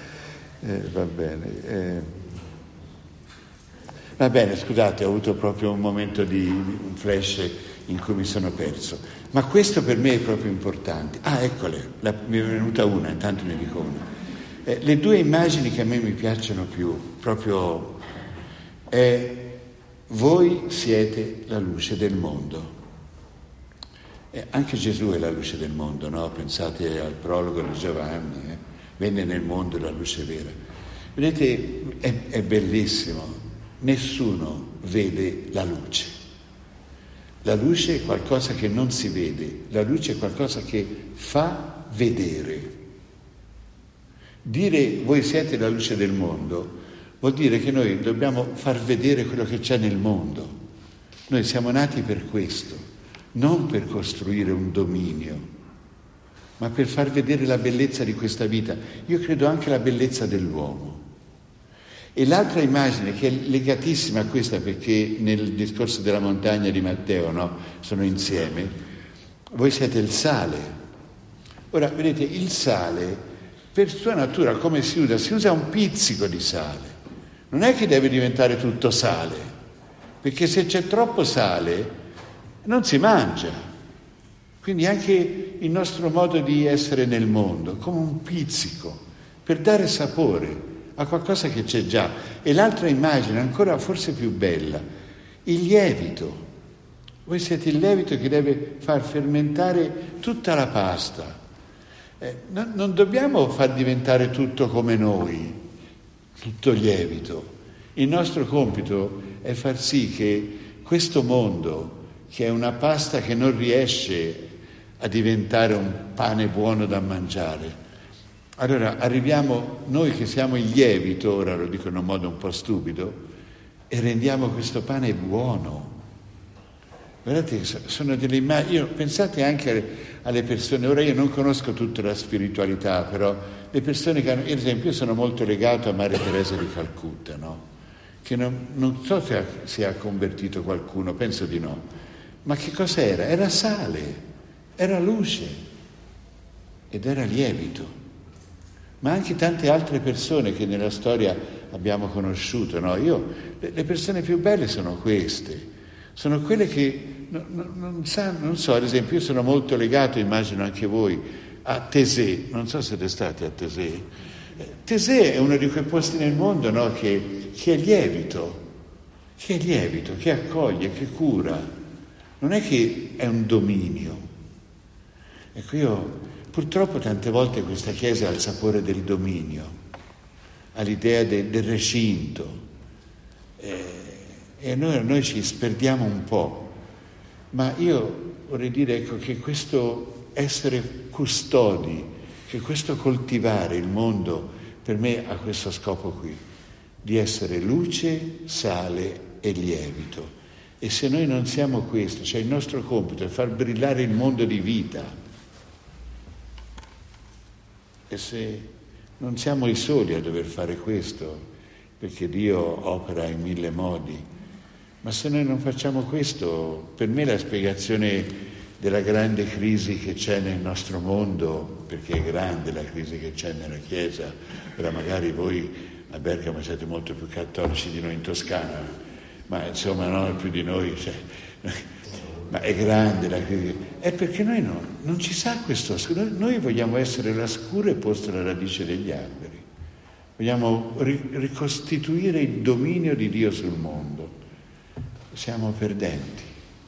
Va bene, scusate, ho avuto proprio un momento un flash in cui mi sono perso, ma questo per me è proprio importante. Eccole, mi è venuta una, intanto ne dico una. Le due immagini che a me mi piacciono più proprio è: voi siete la luce del mondo. Anche Gesù è la luce del mondo, no? Pensate al prologo di Giovanni, venne nel mondo la luce vera. Vedete, è bellissimo, nessuno vede la luce. La luce è qualcosa che non si vede, la luce è qualcosa che fa vedere. Dire voi siete la luce del mondo vuol dire che noi dobbiamo far vedere quello che c'è nel mondo. Noi siamo nati per questo, non per costruire un dominio, ma per far vedere la bellezza di questa vita. Io credo anche la bellezza dell'uomo. E l'altra immagine, che è legatissima a questa, perché nel discorso della montagna di Matteo, no? Sono insieme, voi siete il sale. Ora, vedete, il sale, per sua natura, come si usa? Si usa un pizzico di sale. Non è che deve diventare tutto sale, perché se c'è troppo sale non si mangia. Quindi anche il nostro modo di essere nel mondo, come un pizzico, per dare sapore a qualcosa che c'è già. E l'altra immagine, ancora forse più bella, il lievito. Voi siete il lievito che deve far fermentare tutta la pasta. Non dobbiamo far diventare tutto come noi, tutto lievito. Il nostro compito è far sì che questo mondo, che è una pasta che non riesce a diventare un pane buono da mangiare, allora arriviamo noi che siamo il lievito, ora lo dico in un modo un po' stupido, e rendiamo questo pane buono. Guardate, sono delle immagini. Pensate anche alle persone, ora io non conosco tutta la spiritualità, però le persone che hanno, ad esempio, io sono molto legato a Maria Teresa di Calcutta, no? Che non so se si è convertito qualcuno, penso di no. Ma che cos'era? Era sale, era luce ed era lievito. Ma anche tante altre persone che nella storia abbiamo conosciuto, no? Le persone più belle sono queste, sono quelle che non so, ad esempio io sono molto legato, immagino anche voi, a Teseo, non so se siete stati a Teseo. Teseo è uno di quei posti nel mondo, no? che è lievito, che accoglie, che cura, non è che è un dominio. Ecco, io purtroppo tante volte questa Chiesa ha il sapore del dominio, ha l'idea del recinto, e noi ci sperdiamo un po'. Ma io vorrei dire, ecco, che questo essere custodi, che questo coltivare il mondo, per me ha questo scopo qui, di essere luce, sale e lievito. E se noi non siamo questo, cioè il nostro compito è far brillare il mondo di vita, e se non siamo i soli a dover fare questo, perché Dio opera in 1000 modi, ma se noi non facciamo questo, per me la spiegazione della grande crisi che c'è nel nostro mondo, perché è grande la crisi che c'è nella Chiesa, ora magari voi a Bergamo siete molto più cattolici di noi in Toscana, ma insomma non più di noi, cioè, ma è grande la crisi, è perché noi non ci sa questo, noi vogliamo essere la scura e posto alla radice degli alberi, vogliamo ricostituire il dominio di Dio sul mondo. Siamo perdenti.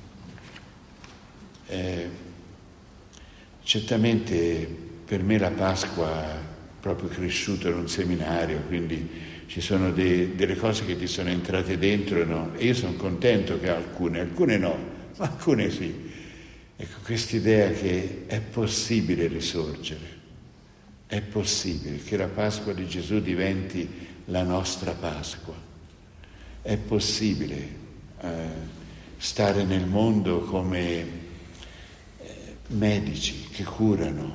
Certamente per me la Pasqua è proprio cresciuto in un seminario, quindi ci sono delle cose che ti sono entrate dentro, no? E io sono contento che alcune no, ma alcune sì. Ecco, quest'idea che è possibile risorgere, è possibile che la Pasqua di Gesù diventi la nostra Pasqua, è possibile stare nel mondo come medici che curano.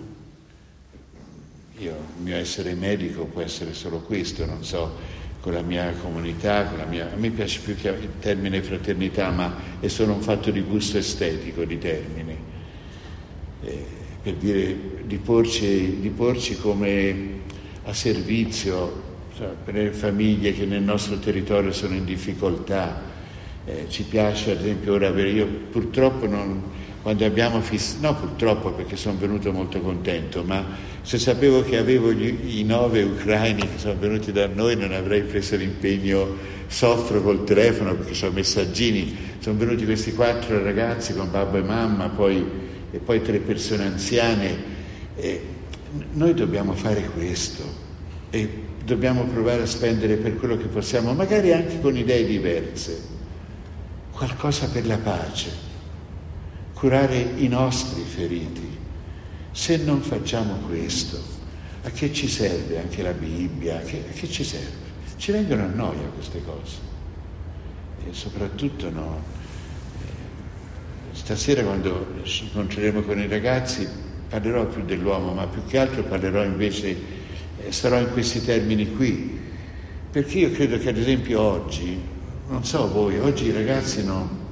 Il mio essere medico può essere solo questo, non so, con la mia comunità, a me piace più che il termine fraternità, ma è solo un fatto di gusto estetico di termine, per dire di porci come a servizio, cioè, per le famiglie che nel nostro territorio sono in difficoltà. Ci piace, ad esempio, ora avere, io purtroppo quando abbiamo no purtroppo perché sono venuto molto contento, ma se sapevo che avevo i 9 ucraini che sono venuti da noi non avrei preso l'impegno, soffro col telefono perché sono messaggini, sono venuti questi 4 ragazzi con babbo e mamma, e poi 3 persone anziane, noi dobbiamo fare questo e dobbiamo provare a spendere per quello che possiamo, magari anche con idee diverse, qualcosa per la pace, curare i nostri feriti. Se non facciamo questo, a che ci serve anche la Bibbia? A che ci serve? Ci vengono a noia queste cose. E soprattutto no. Stasera quando ci incontreremo con i ragazzi parlerò più dell'uomo, ma più che altro parlerò invece, sarò in questi termini qui, perché io credo che ad esempio oggi, non so voi, oggi i ragazzi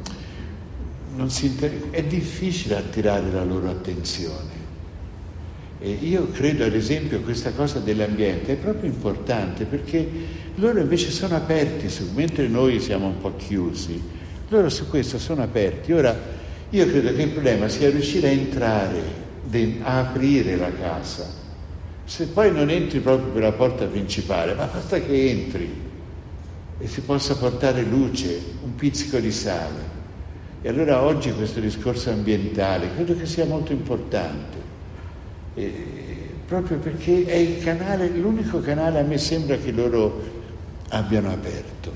è difficile attirare la loro attenzione. E io credo, ad esempio, questa cosa dell'ambiente è proprio importante, perché loro invece sono aperti, mentre noi siamo un po' chiusi, loro su questo sono aperti. Ora, io credo che il problema sia riuscire a entrare, a aprire la casa. Se poi non entri proprio per la porta principale, ma basta che entri e si possa portare luce, un pizzico di sale. E allora oggi questo discorso ambientale credo che sia molto importante. Proprio perché è il canale, l'unico canale a me sembra che loro abbiano aperto.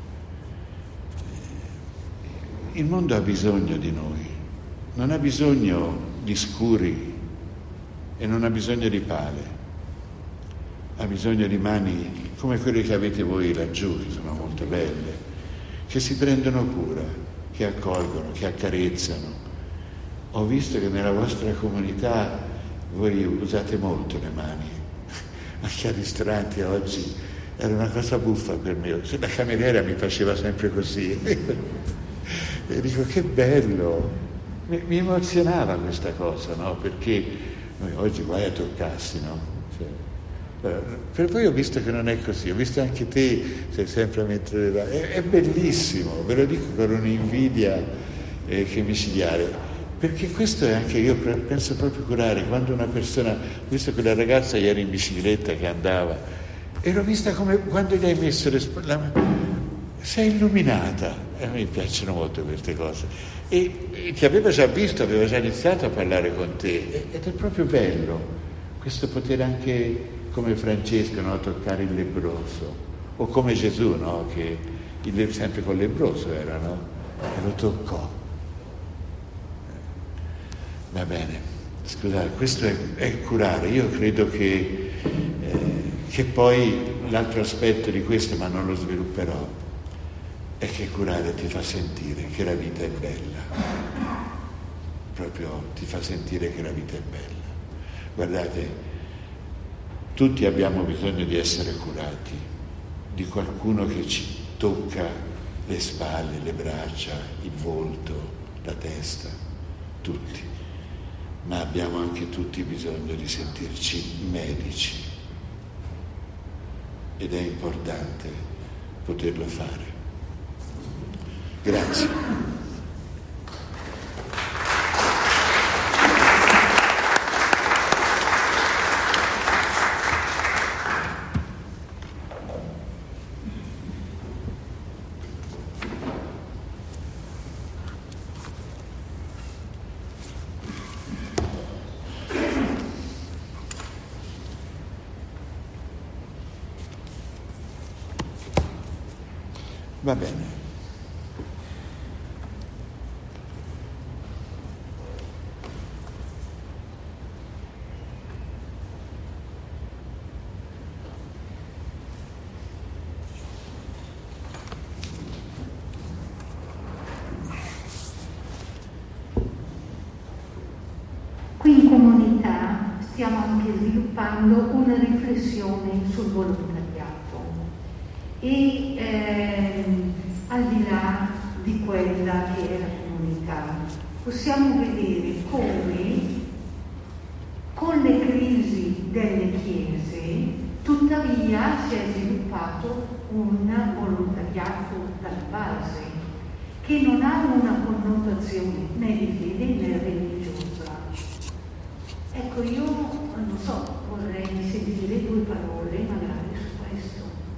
Il mondo ha bisogno di noi, non ha bisogno di scuri e non ha bisogno di pale, ha bisogno di mani come quelle che avete voi laggiù, che sono molto belle, che si prendono cura, che accolgono, che accarezzano. Ho visto che nella vostra comunità voi usate molto le mani, anche al ristorante oggi era una cosa buffa per me, la cameriera mi faceva sempre così e dico che bello, mi emozionava questa cosa, no? Perché noi oggi guai a toccarsi, no? Per poi ho visto che non è così, ho visto anche te, sei sempre a mettere è bellissimo, ve lo dico con un'invidia che micidiale. Perché questo è anche, io penso proprio curare, quando una persona, ho visto quella ragazza ieri in bicicletta che andava, e l'ho vista come quando gli hai messo sei illuminata, e a me piacciono molto queste cose, e ti aveva già visto, aveva già iniziato a parlare con te, ed è proprio bello, questo potere anche come Francesco, no? Toccare il lebbroso, o come Gesù, no? Che sempre col lebbroso era, no? E lo toccò. Va bene, scusate, questo è curare. Io credo che poi l'altro aspetto di questo, ma non lo svilupperò, è che curare ti fa sentire che la vita è bella. Proprio ti fa sentire che la vita è bella. Guardate, tutti abbiamo bisogno di essere curati, di qualcuno che ci tocca le spalle, le braccia, il volto, la testa, tutti. Ma abbiamo anche tutti bisogno di sentirci medici ed è importante poterlo fare. Grazie. Va bene. Qui in comunità stiamo anche sviluppando una riflessione sul volontariato e al di là di quella che è la comunità possiamo vedere come con le crisi delle chiese tuttavia si è sviluppato un volontariato dalla base che non ha una connotazione né di fede né religiosa. Ecco, io non so, vorrei sentire due parole magari su questo.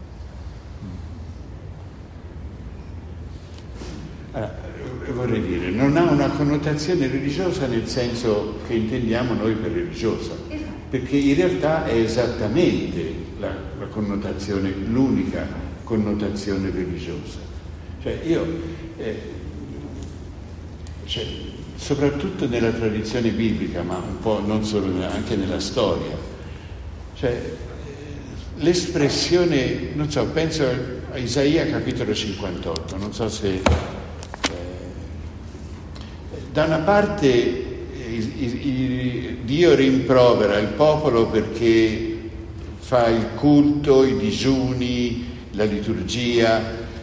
Vorrei dire, non ha una connotazione religiosa nel senso che intendiamo noi per religiosa, Esatto. Perché in realtà è esattamente la connotazione, l'unica connotazione religiosa. Soprattutto nella tradizione biblica, ma un po' non solo, anche nella storia, l'espressione, non so, penso a Isaia capitolo 58, non so se da una parte Dio rimprovera il popolo perché fa il culto, i digiuni, la liturgia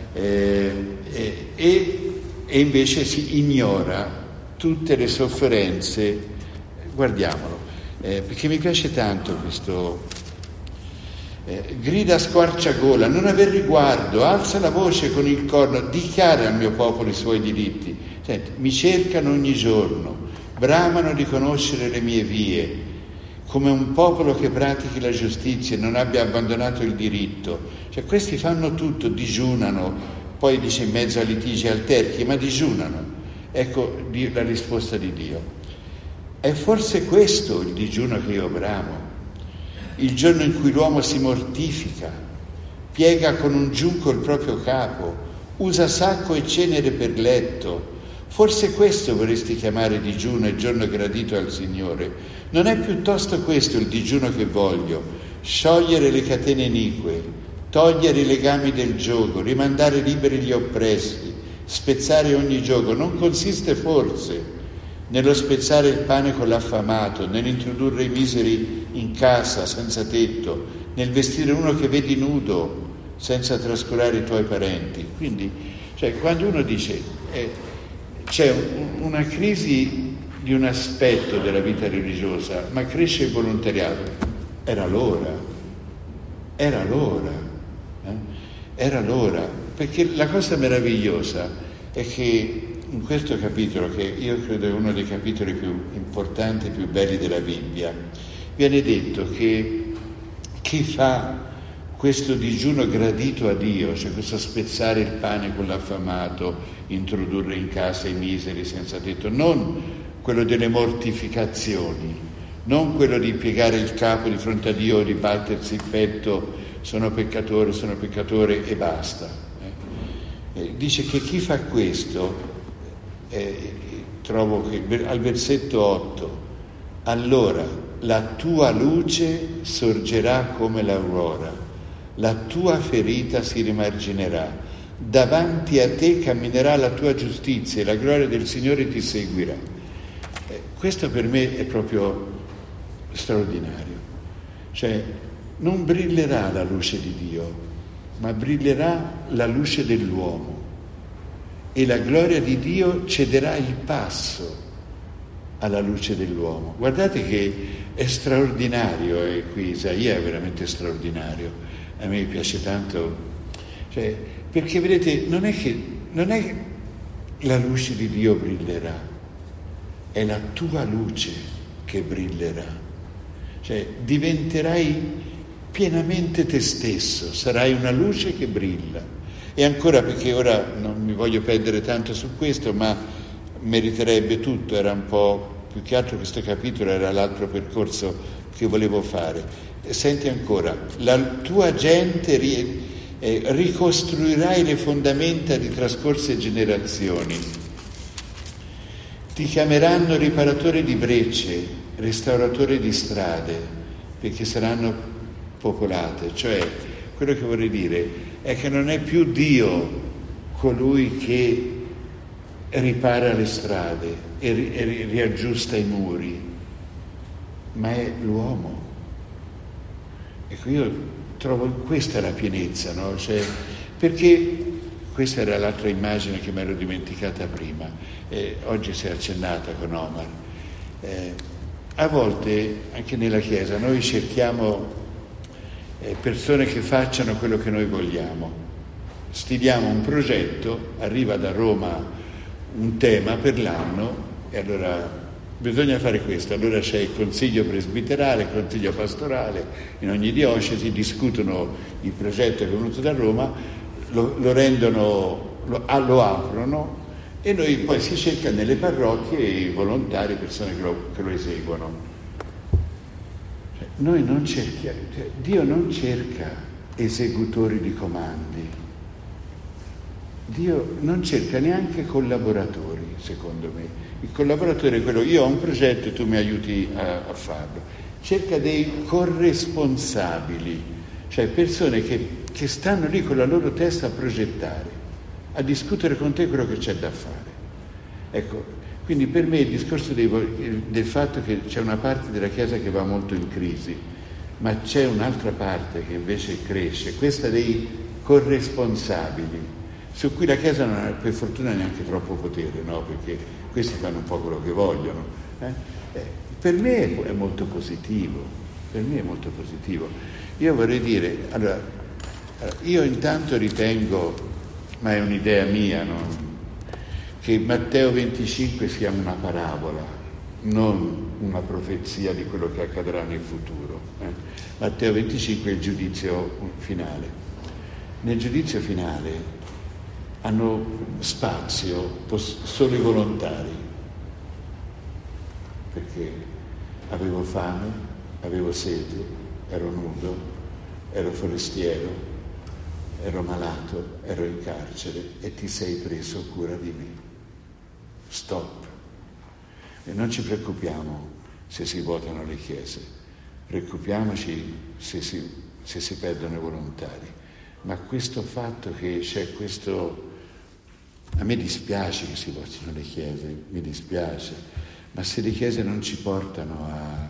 e invece si ignora tutte le sofferenze. Guardiamolo. perché mi piace tanto questo. Grida a squarciagola, non aver riguardo, alza la voce con il corno, dichiara al mio popolo i suoi diritti. Senti, mi cercano ogni giorno, bramano di conoscere le mie vie, come un popolo che pratichi la giustizia e non abbia abbandonato il diritto. Cioè, questi fanno tutto, digiunano, poi dice in mezzo a litigi e alterchi, ma digiunano. Ecco la risposta di Dio. È forse questo il digiuno che io bramo? Il giorno in cui l'uomo si mortifica, piega con un giunco il proprio capo, usa sacco e cenere per letto. Forse questo vorresti chiamare digiuno, il giorno gradito al Signore? Non è piuttosto questo il digiuno che voglio? Sciogliere le catene inique, togliere i legami del giogo, rimandare liberi gli oppressi, spezzare ogni gioco. Non consiste forse nello spezzare il pane con l'affamato, nell'introdurre i miseri in casa senza tetto, nel vestire uno che vedi nudo senza trascurare i tuoi parenti. Quindi, quando uno dice c'è una crisi di un aspetto della vita religiosa, ma cresce il volontariato, era l'ora, perché la cosa meravigliosa è che in questo capitolo, che io credo è uno dei capitoli più importanti e più belli della Bibbia, viene detto che chi fa questo digiuno gradito a Dio, cioè questo spezzare il pane con l'affamato, introdurre in casa i miseri senza tetto, non quello delle mortificazioni, non quello di piegare il capo di fronte a Dio, di battersi il petto, sono peccatore e basta. Dice che chi fa questo, trovo che al versetto 8, allora la tua luce sorgerà come l'aurora, la tua ferita si rimarginerà, davanti a te camminerà la tua giustizia e la gloria del Signore ti seguirà. Questo per me è proprio straordinario. Cioè, non brillerà la luce di Dio, ma brillerà la luce dell'uomo. E la gloria di Dio cederà il passo alla luce dell'uomo. Guardate che è straordinario, qui Isaia è veramente straordinario. A me piace tanto, perché vedete, non è la luce di Dio brillerà, è la tua luce che brillerà. Diventerai pienamente te stesso, sarai una luce che brilla. E ancora, perché ora non mi voglio perdere tanto su questo, ma meriterebbe tutto, era un po' più che altro questo capitolo, era l'altro percorso che volevo fare. Senti ancora, la tua gente ricostruirai le fondamenta di trascorse generazioni, ti chiameranno riparatore di brecce, restauratore di strade, perché saranno popolate. Cioè, quello che vorrei dire è che non è più Dio colui che ripara le strade e riaggiusta i muri, ma è l'uomo. Ecco, io trovo questa la pienezza, no? Perché questa era l'altra immagine che mi ero dimenticata prima, oggi si è accennata con Omar. A volte, anche nella Chiesa, noi cerchiamo persone che facciano quello che noi vogliamo. Stiliamo un progetto, arriva da Roma un tema per l'anno e allora bisogna fare questo. Allora c'è il consiglio presbiterale, il consiglio pastorale, in ogni diocesi discutono il progetto che è venuto da Roma, lo rendono, lo aprono e noi poi si cerca nelle parrocchie i volontari, persone che lo eseguono. Noi non cerchiamo, Dio non cerca esecutori di comandi, Dio non cerca neanche collaboratori, secondo me. Il collaboratore è quello, io ho un progetto e tu mi aiuti a farlo. Cerca dei corresponsabili, cioè persone che stanno lì con la loro testa a progettare, a discutere con te quello che c'è da fare. Ecco, quindi per me il discorso del fatto che c'è una parte della Chiesa che va molto in crisi, ma c'è un'altra parte che invece cresce, questa dei corresponsabili, su cui la Chiesa non ha per fortuna neanche troppo potere, no? Perché questi fanno un po' quello che vogliono. Per me è molto positivo, Io vorrei dire, allora, io intanto ritengo, ma è un'idea mia, no? Che Matteo 25 sia una parabola, non una profezia di quello che accadrà nel futuro. Matteo 25 è il giudizio finale. Nel giudizio finale hanno spazio solo i volontari, perché avevo fame, avevo sete, ero nudo, ero forestiero, ero malato, ero in carcere e ti sei preso cura di me. Stop. E non ci preoccupiamo se si vuotano le chiese, preoccupiamoci se si perdono i volontari. Ma questo fatto che c'è questo... A me dispiace che si vuotino le chiese, mi dispiace, ma se le chiese non ci portano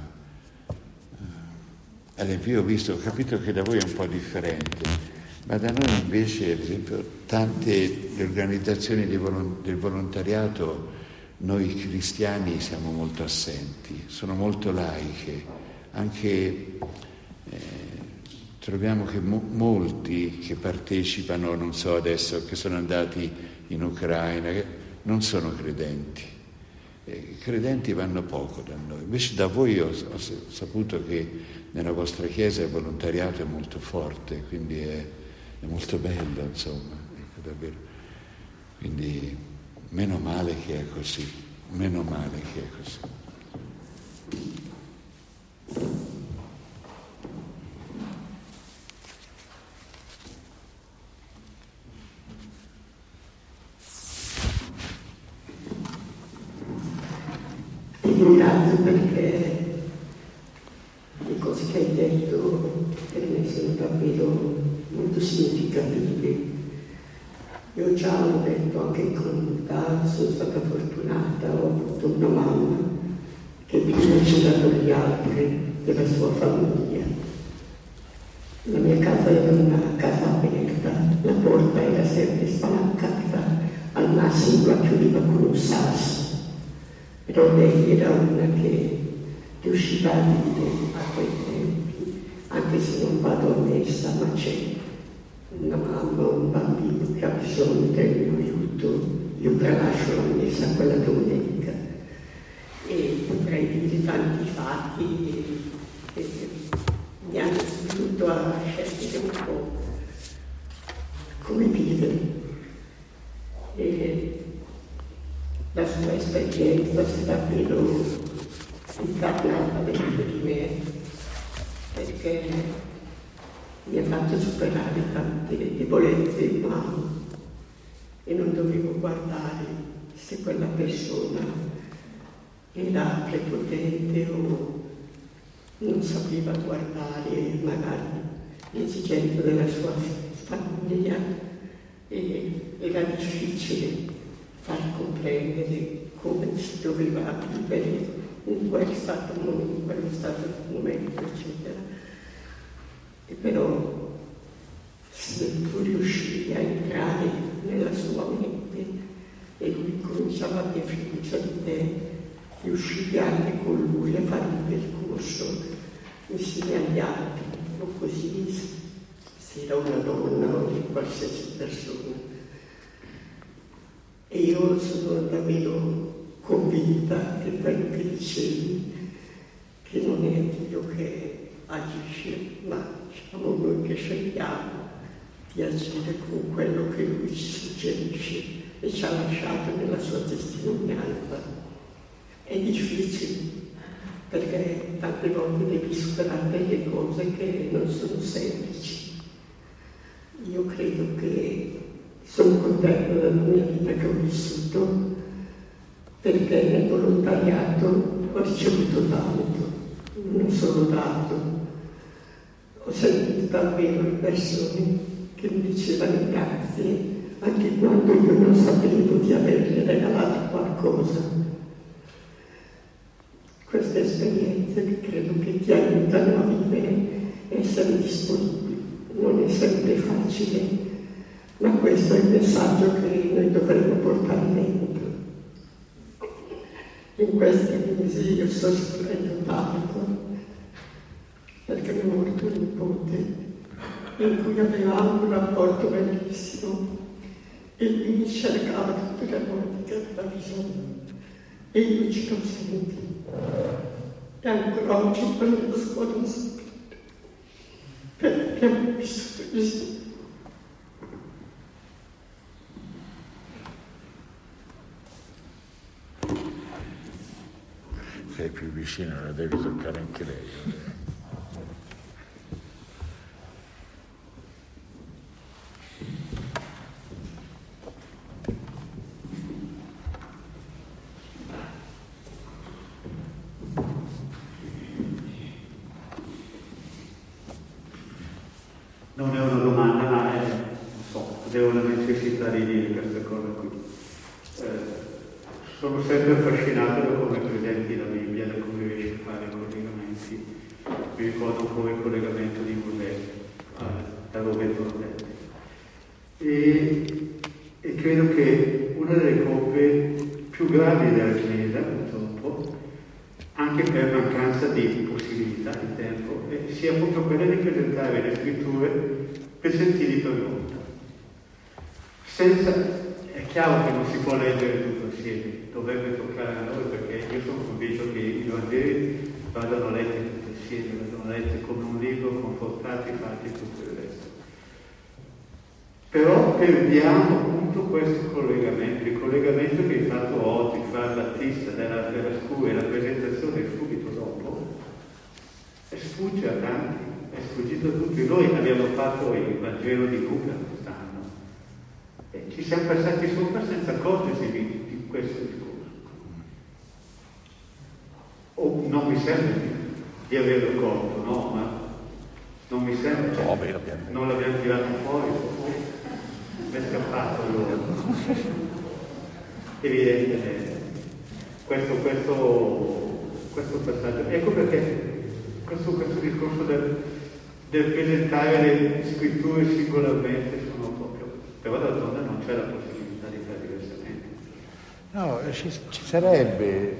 all'empio, ho capito che da voi è un po' differente. Ma da noi invece, ad esempio, tante organizzazioni del volontariato, noi cristiani siamo molto assenti, sono molto laiche. Anche troviamo che molti che partecipano, non so adesso, che sono andati in Ucraina, non sono credenti. I credenti vanno poco da noi. Invece da voi ho saputo che nella vostra chiesa il volontariato è molto forte, quindi è molto bello, insomma, ecco, davvero. Quindi meno male che è così, meno male che è così. Ti ringrazio perché le cose che hai detto per me sono davvero molto significative. Io già l'ho detto anche in comunità, sono stata fortunata, ho avuto una mamma che prima c'erano gli altri della sua famiglia. La mia casa era una casa aperta, la porta era sempre spalancata, al massimo la chiudeva con un sasso. Però lei era una che riusciva a dire a quei tempi, anche se non vado a messa, ma c'è una mamma o un bambino che ha bisogno del mio aiuto, io tralascio la messa quella domenica. E potrei dire tanti fatti che mi hanno spinto a scegliere un po' come vivere. E la sua esperienza si è davvero incarnata dentro di me, perché mi ha fatto superare tante debolezze umane e non dovevo guardare se quella persona era prepotente o non sapeva guardare magari l'esigenza della sua famiglia, e era difficile far comprendere come si doveva vivere in quello stato momento, eccetera. E però se tu riuscivi a entrare nella sua mente e lui cominciava a avere fiducia di te, riuscivi anche con lui a fare un percorso insieme agli altri, o così se era una donna o di qualsiasi persona. E io sono davvero convinta che quello che dicevi, che non è Dio che agisce, ma siamo noi che scegliamo di agire con quello che Lui ci suggerisce e ci ha lasciato nella sua testimonianza. È difficile, perché tante volte devi superare delle cose che non sono semplici. Io credo che sono contenta della mia vita che ho vissuto, perché nel volontariato ho ricevuto tanto, non solo dato. Ho sentito davvero le persone che mi dicevano grazie anche quando io non sapevo di avergli regalato qualcosa. Queste esperienze che credo che ti aiutano a vivere e essere disponibili. Non è sempre facile, ma questo è il messaggio che noi dovremmo portare dentro. In questi mesi io sto soffrendo tanto, perché mi è morto un nipote, in cui avevamo un rapporto bellissimo, e lui mi cercava tutte le volte che aveva bisogno, e io ci l'ho sentito. E ancora oggi non riesco a non sapere, perché abbiamo vissuto così. Sei più vicino, la devi toccare anche lei. Non è una domanda, ma è, non so, avevo la necessità di dire questa cosa qui. Sono sempre affascinato da come presenti la Bibbia, da come riesci a fare collegamenti. Mi ricordo ancora il collegamento di Mosè da Roberto Rosetti. E credo che una delle colpe più gravi della Chiesa, purtroppo, anche per mancanza di possibilità di tempo, sia proprio quella di presentare le scritture pezzentini per volta. È chiaro che non si può leggere tutto assieme, dovrebbe toccare a noi, perché io sono convinto che i Vangeli vadano letti tutti assieme, vadano letti come un libro, confortati, fatti e tutto il resto. Però perdiamo appunto questo collegamento, il collegamento che hai fatto oggi fra il Battista della scura e la presentazione subito dopo, sfugge a tanti, è sfuggito a tutti. Noi abbiamo fatto il Vangelo di Luca quest'anno e ci siamo passati sopra senza accorgersi di questo discorso. O non mi sembra di averlo colto, no, ma non mi sembra, non l'abbiamo tirato fuori, mi è scappato allora. Evidentemente questo passaggio, ecco perché questo discorso del presentare le scritture singolarmente sono proprio, però d'altronde non c'è la possibilità di fare diversamente. No, ci sarebbe,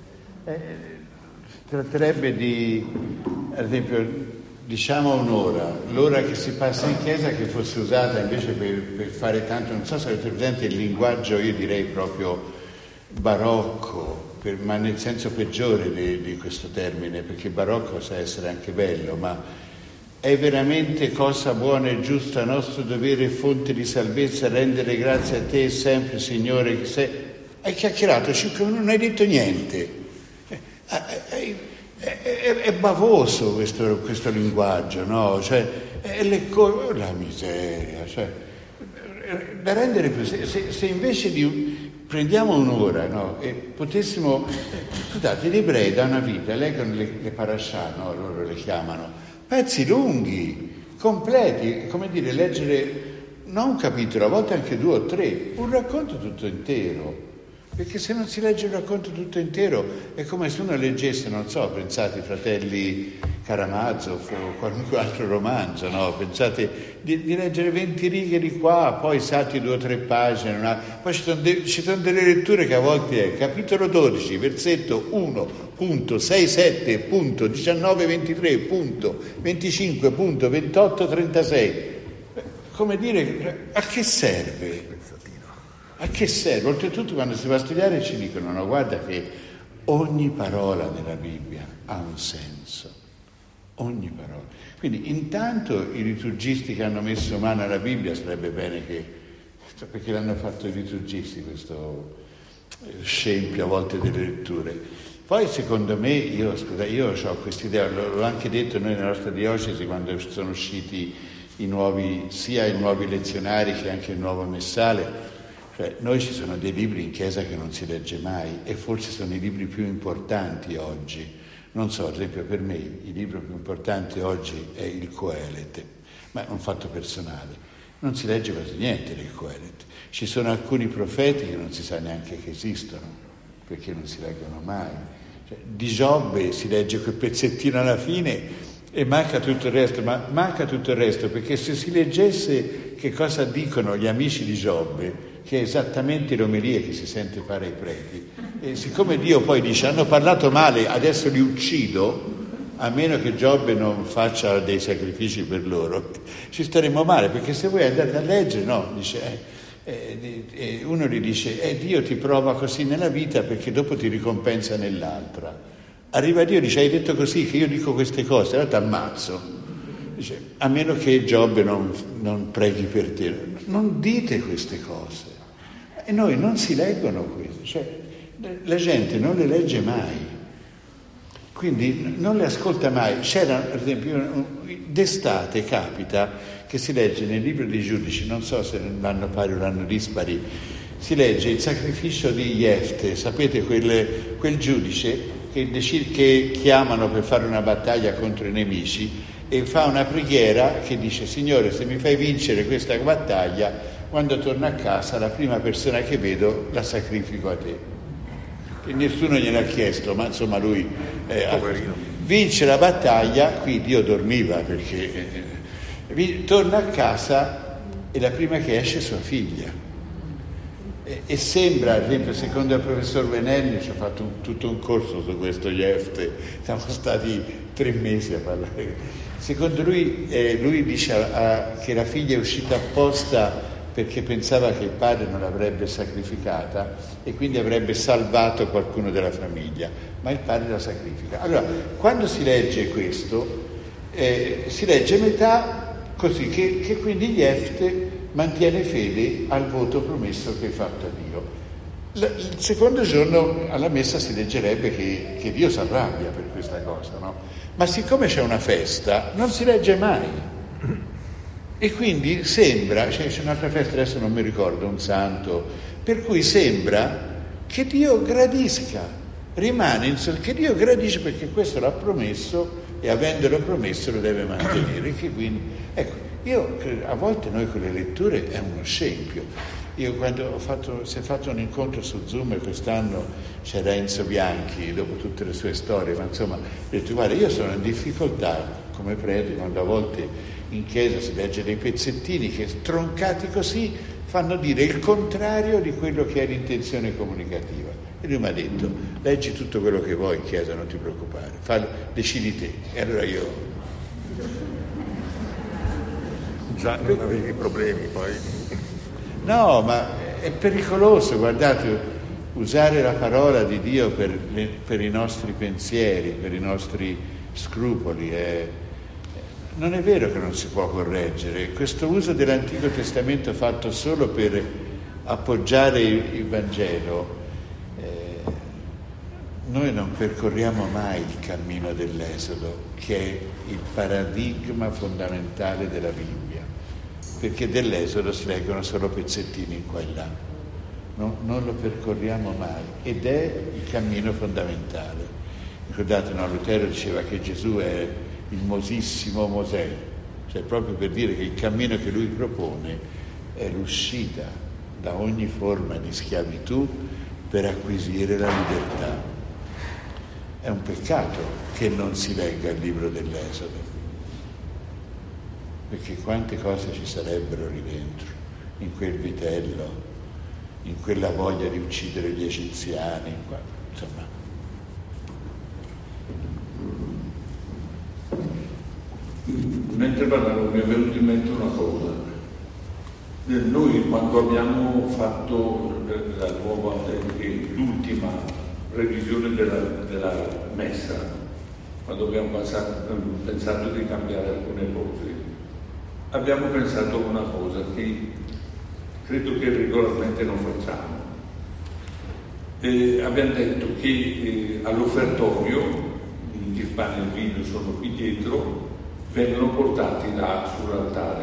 si tratterebbe di, ad esempio, diciamo un'ora, l'ora che si passa in chiesa che fosse usata invece per fare tanto, non so se avete presente il linguaggio, io direi proprio barocco, ma nel senso peggiore di questo termine, perché barocco sa essere anche bello, ma è veramente cosa buona e giusta, nostro dovere e fonte di salvezza, rendere grazie a te sempre, Signore, che sei... Hai chiacchierato 5 minuti, non hai detto niente. È bavoso questo linguaggio, no? Cioè, la miseria, cioè, da rendere più... Se invece prendiamo un'ora, no? E potessimo... Scusate, gli ebrei da una vita leggono le parashah, no? Loro le chiamano, pezzi lunghi, completi, come dire, leggere non un capitolo, a volte anche 2 o 3, un racconto tutto intero. Perché se non si legge il racconto tutto intero è come se uno leggesse, non so, pensate i fratelli Karamazov o qualunque altro romanzo, no? Pensate di leggere 20 righe di qua, poi salti 2 o 3 pagine, poi ci sono delle letture che a volte è capitolo 12, versetto 1.67.1923.25.2836. Come dire, a che serve? A che serve? Oltretutto quando si va a studiare ci dicono, no, guarda che ogni parola nella Bibbia ha un senso, ogni parola. Quindi intanto i liturgisti che hanno messo mano alla Bibbia sarebbe bene che, perché l'hanno fatto i liturgisti questo scempio a volte delle letture. Poi secondo me, io ho questa idea, l'ho anche detto noi nella nostra diocesi quando sono usciti sia i nuovi lezionari che anche il nuovo messale. Cioè, noi ci sono dei libri in chiesa che non si legge mai e forse sono i libri più importanti oggi. Non so, ad esempio per me il libro più importante oggi è il Coelet, ma è un fatto personale. Non si legge quasi niente del Coelet. Ci sono alcuni profeti che non si sa neanche che esistono, perché non si leggono mai. Cioè, di Giobbe si legge quel pezzettino alla fine e manca tutto il resto, ma manca tutto il resto perché se si leggesse che cosa dicono gli amici di Giobbe, che è esattamente l'omelia che si sente fare ai preti. E siccome Dio poi dice hanno parlato male, adesso li uccido, a meno che Giobbe non faccia dei sacrifici per loro, ci staremo male, perché se voi andate a leggere, no, dice, uno gli dice, Dio ti prova così nella vita perché dopo ti ricompensa nell'altra. Arriva Dio e dice, hai detto così che io dico queste cose, allora ti ammazzo. Dice, a meno che Giobbe non preghi per te. Non dite queste cose. E noi non si leggono queste, cioè la gente non le legge mai. Quindi non le ascolta mai. C'era, per esempio, d'estate capita che si legge nel libro dei giudici, non so se l'anno pari o l'anno dispari, si legge il sacrificio di Jefte, sapete quel giudice che chiamano per fare una battaglia contro i nemici e fa una preghiera che dice: Signore, se mi fai vincere questa battaglia, quando torno a casa la prima persona che vedo la sacrifico a te. E nessuno gliel'ha chiesto, ma insomma lui vince la battaglia. Qui Dio dormiva perché torna a casa e la prima che esce è sua figlia. E sembra, ad esempio, secondo il professor Venelli, ci ho fatto tutto un corso su questo Jefte, siamo stati 3 mesi a parlare. Secondo lui, lui dice che la figlia è uscita apposta perché pensava che il padre non l'avrebbe sacrificata e quindi avrebbe salvato qualcuno della famiglia, ma il padre la sacrifica. Allora, quando si legge questo, si legge metà così, che quindi Jefte mantiene fede al voto promesso che è fatto a Dio. Il secondo giorno alla messa si leggerebbe che Dio si arrabbia per questa cosa, no? Ma siccome c'è una festa, non si legge mai. E quindi sembra, c'è un'altra festa, adesso non mi ricordo, un santo, per cui sembra che Dio gradisca, che Dio gradisce perché questo l'ha promesso e avendolo promesso lo deve mantenere. Che quindi, ecco, a volte noi con le letture è uno scempio. Io quando si è fatto un incontro su Zoom quest'anno c'era Enzo Bianchi, dopo tutte le sue storie, ma insomma, ho detto guarda, io sono in difficoltà come prete quando a volte in chiesa si legge dei pezzettini che troncati così fanno dire il contrario di quello che è l'intenzione comunicativa. E lui mi ha detto, leggi tutto quello che vuoi in chiesa, non ti preoccupare, decidi te. E allora io... Già non avevi problemi poi. No, ma è pericoloso, guardate, usare la parola di Dio per i nostri pensieri, per i nostri scrupoli. Non è vero che non si può correggere. Questo uso dell'Antico Testamento fatto solo per appoggiare il Vangelo, noi non percorriamo mai il cammino dell'Esodo, che è il paradigma fondamentale della Bibbia, perché dell'Esodo si leggono solo pezzettini in qua e là, no? Non lo percorriamo mai ed è il cammino fondamentale. Ricordate, no? Lutero diceva che Gesù è il mosissimo Mosè, cioè proprio per dire che il cammino che lui propone è l'uscita da ogni forma di schiavitù per acquisire la libertà. È un peccato che non si legga il libro dell'Esodo, perché quante cose ci sarebbero lì dentro, in quel vitello, in quella voglia di uccidere gli egiziani, insomma. Mentre parlavo mi è venuta in mente una cosa. Noi quando abbiamo fatto l'ultima revisione della messa, quando abbiamo pensato di cambiare alcune cose, abbiamo pensato a una cosa che credo che regolarmente non facciamo. Abbiamo detto che all'offertorio il pane e il vino sono qui dietro, vengono portati là sull'altare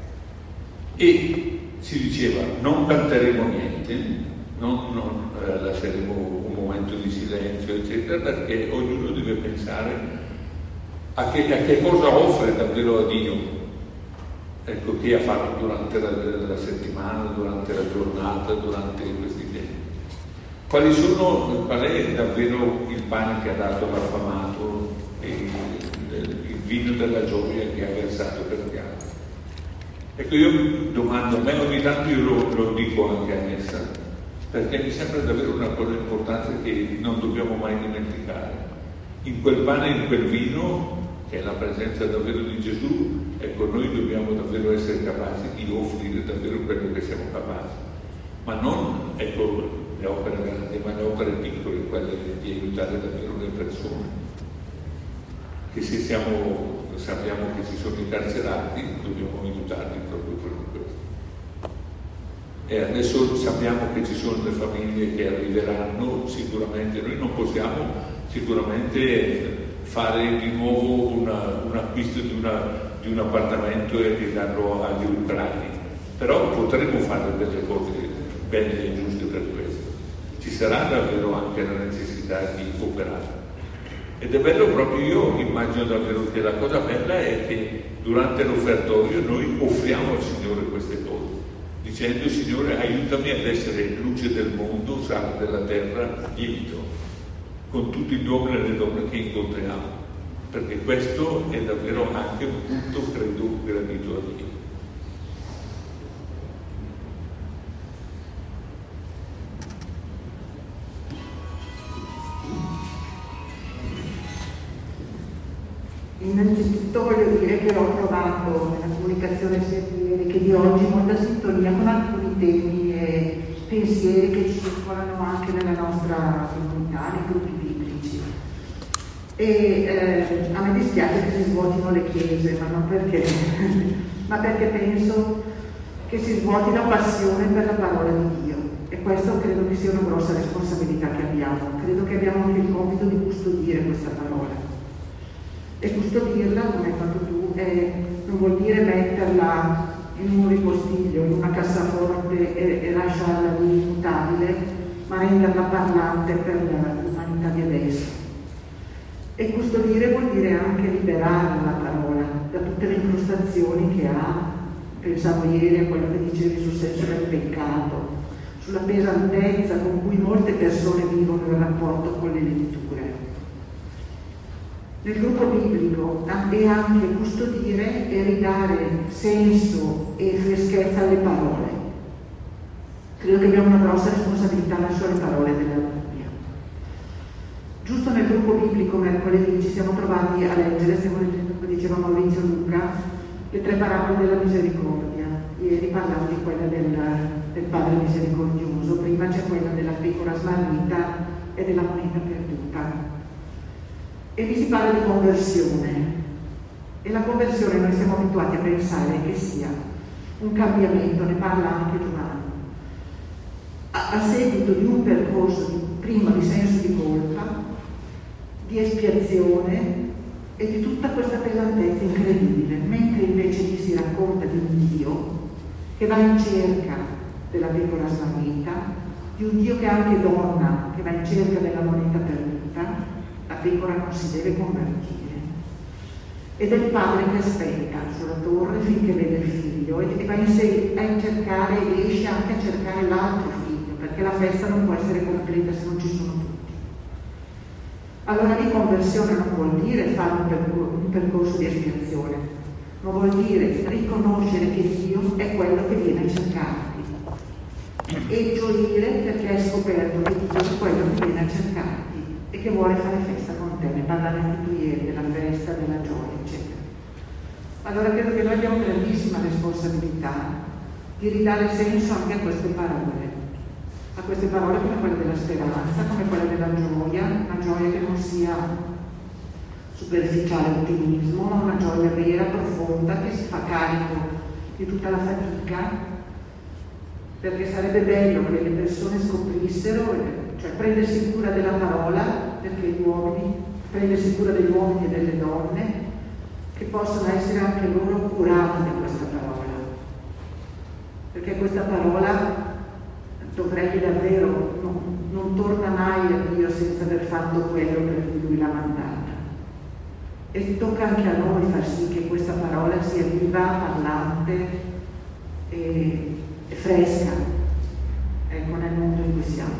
e si diceva non canteremo niente, non lasceremo un momento di silenzio eccetera, perché ognuno deve pensare a che cosa offre davvero a Dio, ecco, che ha fatto durante la settimana, durante la giornata, durante questi tempi. Qual è davvero il pane che ha dato l'affamato e il vino della gioia che ha versato per gli altri. Ecco, io domando, a me ogni tanto io lo dico anche a Messa, perché mi sembra davvero una cosa importante che non dobbiamo mai dimenticare. In quel pane e in quel vino, che è la presenza davvero di Gesù, ecco, noi dobbiamo davvero essere capaci di offrire davvero quello che siamo capaci, ma non, ecco, le opere grandi, ma le opere piccole, quelle di aiutare davvero le persone. Che se sappiamo che ci sono i carcerati, dobbiamo aiutarli proprio per questo. E adesso sappiamo che ci sono le famiglie che arriveranno, sicuramente noi non possiamo sicuramente fare di nuovo un acquisto di un appartamento e darlo agli ucraini, però potremo fare delle cose belle e giuste per questo. Ci sarà davvero anche la necessità di operare. Ed è bello proprio, io immagino davvero che la cosa bella è che durante l'offertorio noi offriamo al Signore queste cose, dicendo: Signore, aiutami ad essere luce del mondo, sale della terra, lievito, con tutti gli uomini e le donne che incontriamo, perché questo è davvero anche un punto, credo, gradito a Dio. Innanzitutto voglio dire che ho trovato nella comunicazione sia di ieri che di oggi molta sintonia con alcuni temi e pensieri che circolano anche nella nostra comunità, nei gruppi biblici. E a me dispiace che si svuotino le chiese, ma non perché, ma perché penso che si svuoti la passione per la parola di Dio. E questo credo che sia una grossa responsabilità che abbiamo. Credo che abbiamo anche il compito di custodire questa parola. E custodirla, come hai fatto tu, non vuol dire metterla in un ripostiglio, in una cassaforte e lasciarla lì immutabile, ma renderla parlante per l'umanità di adesso. E custodire vuol dire anche liberare la parola da tutte le incrostazioni che ha. Pensavo ieri a quello che dicevi sul senso del peccato, sulla pesantezza con cui molte persone vivono il rapporto con le letture. Nel gruppo biblico è anche custodire e ridare senso e freschezza alle parole. Credo che abbiamo una grossa responsabilità verso le parole della Bibbia. Giusto nel gruppo biblico mercoledì ci siamo trovati a leggere, stiamo leggendo, come diceva Maurizio Luca, le 3 parabole della misericordia. Ieri parlavo di quella del Padre misericordioso, prima c'è quella della pecora smarrita e della moneta perduta. E vi si parla di conversione, e la conversione noi siamo abituati a pensare che sia un cambiamento, ne parla anche Giovanni, a seguito di un percorso prima di senso di colpa, di espiazione e di tutta questa pesantezza incredibile, mentre invece lì si racconta di un Dio che va in cerca della pecora smarrita, di un Dio che è anche donna, che va in cerca della moneta perduta. La pecora non si deve convertire, e del padre che aspetta sulla torre finché vede il figlio e va a cercare, e riesce anche a cercare l'altro figlio, perché la festa non può essere completa se non ci sono tutti. Allora di conversione non vuol dire fare un percorso di espiazione, ma vuol dire riconoscere che Dio è quello che viene a cercarti e gioire perché hai scoperto che Dio è quello che viene a cercarti e che vuole fare festa con te. Ne parlavi anche tu ieri della festa, della gioia, eccetera. Allora credo che noi abbiamo grandissima responsabilità di ridare senso anche a queste parole come quella della speranza, come quella della gioia, una gioia che non sia superficiale ottimismo, ma una gioia vera, profonda, che si fa carico di tutta la fatica, perché sarebbe bello che le persone scoprissero, cioè prendersi cura della parola, perché gli uomini, prendersi cura degli uomini e delle donne, che possono essere anche loro curati da questa parola. Perché questa parola dovrebbe davvero, non torna mai a Dio senza aver fatto quello per cui Lui l'ha mandata. E tocca anche a noi far sì che questa parola sia viva, parlante e fresca, ecco, nel mondo in cui siamo.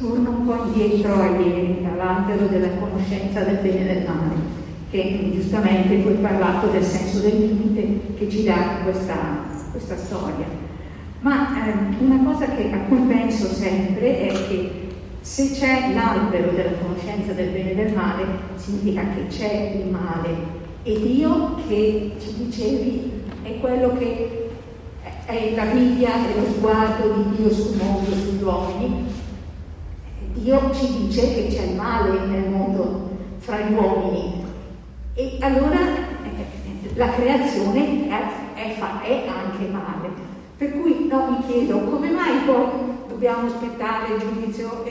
torno un po' indietro a ieri, all'albero della conoscenza del bene e del male, che giustamente tu hai parlato del senso del limite che ci dà questa storia. Ma una cosa a cui penso sempre è che se c'è l'albero della conoscenza del bene e del male, significa che c'è il male. E Dio, che ci dicevi, è quello che è la Bibbia, è lo sguardo di Dio sul mondo, sugli uomini. Dio ci dice che c'è il male nel mondo fra gli uomini. E allora la creazione è anche male. Per cui mi chiedo come mai poi dobbiamo aspettare il giudizio,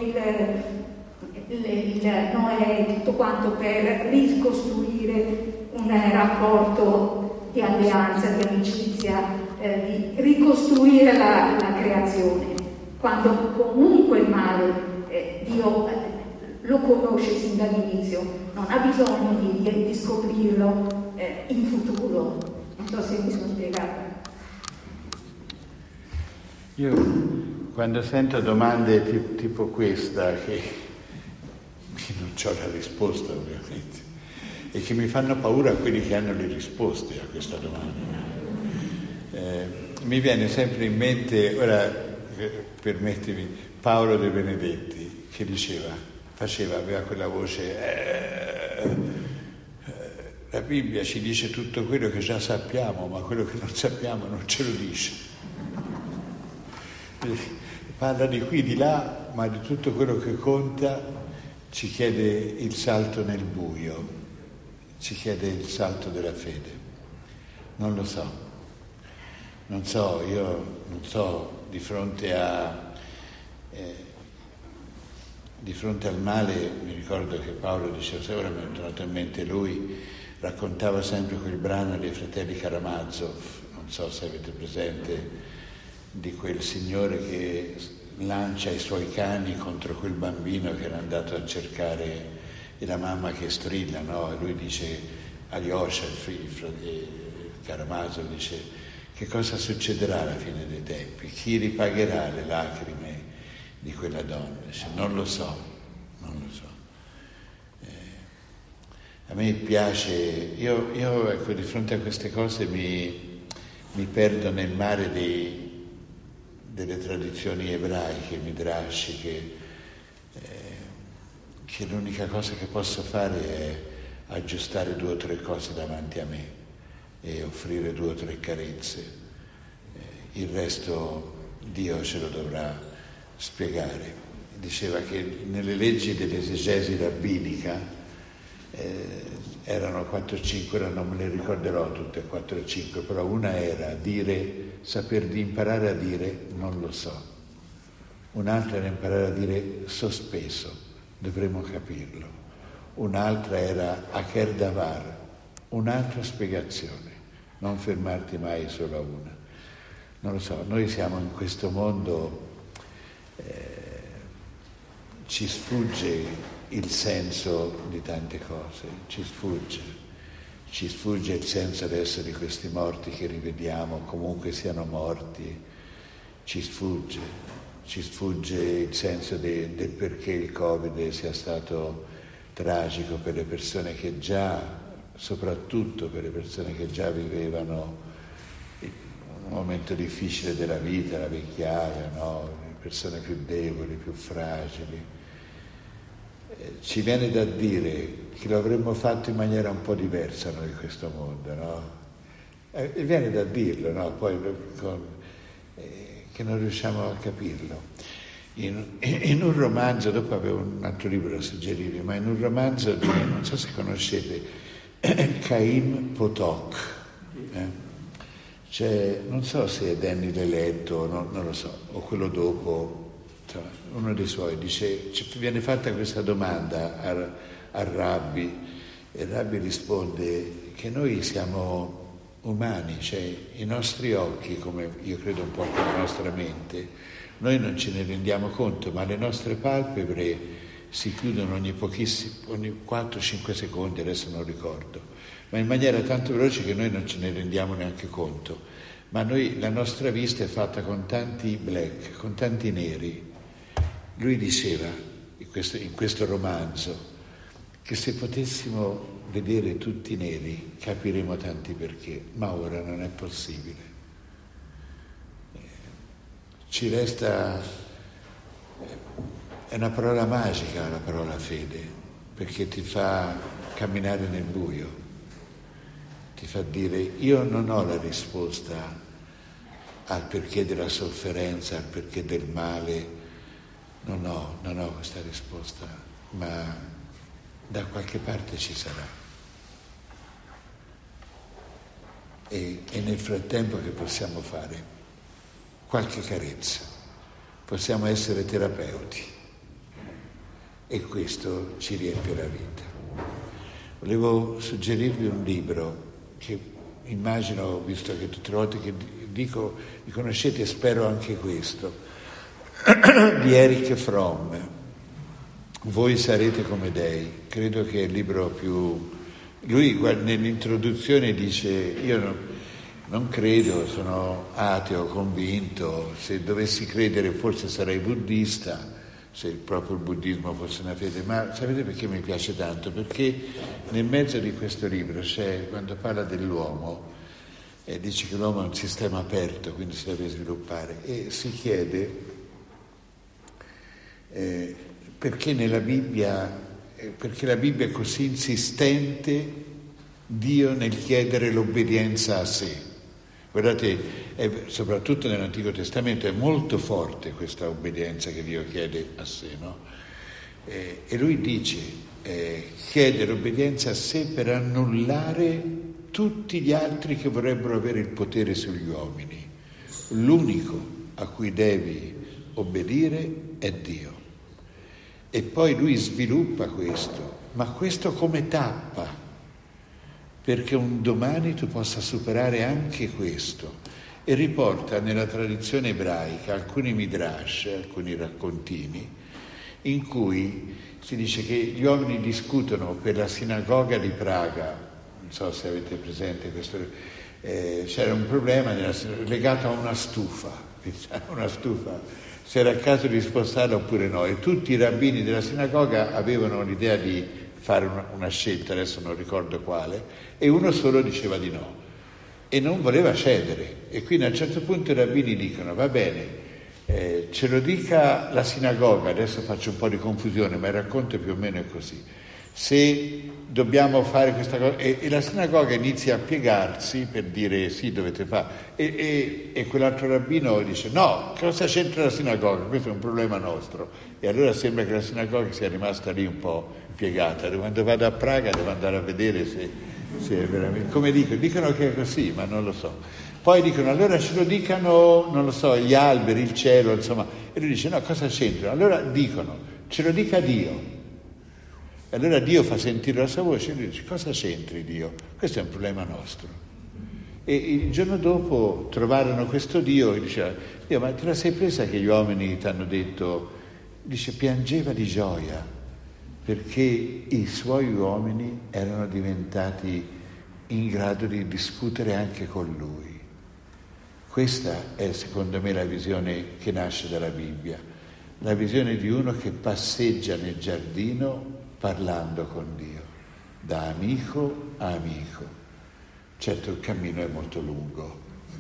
il Noè e tutto quanto per ricostruire un rapporto di alleanza, di amicizia, di ricostruire la creazione, quando comunque il male Dio lo conosce sin dall'inizio, non ha bisogno di scoprirlo in futuro. Non so se mi sono spiegata. Io quando sento domande tipo questa, che non ho la risposta ovviamente, e che mi fanno paura quelli che hanno le risposte a questa domanda, mi viene sempre in mente, ora permettimi, Paolo De Benedetti, che aveva quella voce, la Bibbia ci dice tutto quello che già sappiamo, ma quello che non sappiamo non ce lo dice. Parla di qui, di là, ma di tutto quello che conta ci chiede il salto nel buio, ci chiede il salto della fede. Non lo so, di fronte al male, mi ricordo che Paolo diceva, ora mi è tornato in mente, lui raccontava sempre quel brano dei fratelli Karamazov, non so se avete presente, di quel signore che lancia i suoi cani contro quel bambino che era andato a cercare, e la mamma che strilla, no? E lui dice, Alyosha, il Karamazov dice, che cosa succederà alla fine dei tempi? Chi ripagherà le lacrime di quella donna? Dice, non lo so. A me piace, io ecco, di fronte a queste cose mi perdo nel mare delle tradizioni ebraiche, midrashiche, che l'unica cosa che posso fare è aggiustare 2 o 3 cose davanti a me e offrire 2 o 3 carezze. Il resto Dio ce lo dovrà spiegare. Diceva che nelle leggi dell'esegesi rabbinica erano 4 o 5, ora non me le ricorderò tutte 4 o 5, però una era imparare a dire non lo so, un'altra era imparare a dire sospeso, dovremmo capirlo, un'altra era acher davar, un'altra spiegazione, non fermarti mai solo a una. Non lo so, noi siamo in questo mondo, ci sfugge il senso di tante cose, ci sfugge il senso adesso di questi morti che rivediamo, comunque siano morti, ci sfugge il senso del perché il Covid sia stato tragico per le persone che soprattutto per le persone che già vivevano un momento difficile della vita, la vecchiaia, no? Le persone più deboli, più fragili. Ci viene da dire che lo avremmo fatto in maniera un po' diversa noi questo mondo, no? E viene da dirlo, no? Poi che non riusciamo a capirlo. In un romanzo, dopo avevo un altro libro da suggerirvi, ma in un romanzo non so se conoscete, Chaim Potok, non so se è Danny Leletto, non lo so, o quello dopo, uno dei suoi, dice, ci viene fatta questa domanda al Rabbi, e il Rabbi risponde che noi siamo umani, cioè i nostri occhi, come io credo un po' anche la nostra mente, noi non ce ne rendiamo conto, ma le nostre palpebre si chiudono ogni 4-5 secondi, adesso non ricordo, ma in maniera tanto veloce che noi non ce ne rendiamo neanche conto. Ma la nostra vista è fatta con tanti black, con tanti neri. Lui diceva in questo romanzo che se potessimo vedere tutti neri capiremo tanti perché, ma ora non è possibile. Ci resta, è una parola magica la parola fede, perché ti fa camminare nel buio, ti fa dire io non ho la risposta al perché della sofferenza, al perché del male, non ho questa risposta, ma da qualche parte ci sarà. E nel frattempo che possiamo fare? Qualche carezza, possiamo essere terapeuti e questo ci riempie la vita. Volevo suggerirvi un libro che immagino, visto che tutte le volte che dico li conoscete, spero anche questo, di Erich Fromm, Voi sarete come dei. Credo che è il libro più... Lui nell'introduzione dice io non credo, sono ateo, convinto, se dovessi credere forse sarei buddista, se proprio il buddismo fosse una fede, ma sapete perché mi piace tanto? Perché nel mezzo di questo libro c'è, quando parla dell'uomo, dice che l'uomo è un sistema aperto, quindi si deve sviluppare, e si chiede perché la Bibbia è così insistente Dio nel chiedere l'obbedienza a sé. Guardate, soprattutto nell'Antico Testamento è molto forte questa obbedienza che Dio chiede a sé, no? E lui dice, chiede l'obbedienza a sé per annullare tutti gli altri che vorrebbero avere il potere sugli uomini. L'unico a cui devi obbedire è Dio. E poi lui sviluppa questo, ma questo come tappa, perché un domani tu possa superare anche questo, e riporta nella tradizione ebraica alcuni midrash, alcuni raccontini, in cui si dice che gli uomini discutono per la sinagoga di Praga, non so se avete presente questo, c'era un problema legato a una stufa, se era il caso di spostarla oppure no, e tutti i rabbini della sinagoga avevano l'idea di fare una scelta, adesso non ricordo quale, e uno solo diceva di no e non voleva cedere, e quindi a un certo punto i rabbini dicono va bene, ce lo dica la sinagoga, adesso faccio un po' di confusione ma il racconto più o meno è così, se dobbiamo fare questa cosa, e la sinagoga inizia a piegarsi per dire sì, dovete fare, e quell'altro rabbino dice no, cosa c'entra la sinagoga, questo è un problema nostro, e allora sembra che la sinagoga sia rimasta lì un po' piegata. Quando vado a Praga devo andare a vedere se è veramente, come dicono che è così, ma non lo so. Poi dicono allora ce lo dicano, non lo so, gli alberi, il cielo, insomma, e lui dice no, cosa c'entra? Allora dicono ce lo dica Dio. E allora Dio fa sentire la sua voce e lui dice cosa c'entri Dio? Questo è un problema nostro. E il giorno dopo trovarono questo Dio e diceva Dio, ma te la sei presa che gli uomini ti hanno detto? Dice piangeva di gioia perché i suoi uomini erano diventati in grado di discutere anche con lui. Questa è secondo me la visione che nasce dalla Bibbia, la visione di uno che passeggia nel giardino parlando con Dio, da amico a amico. Certo il cammino è molto lungo,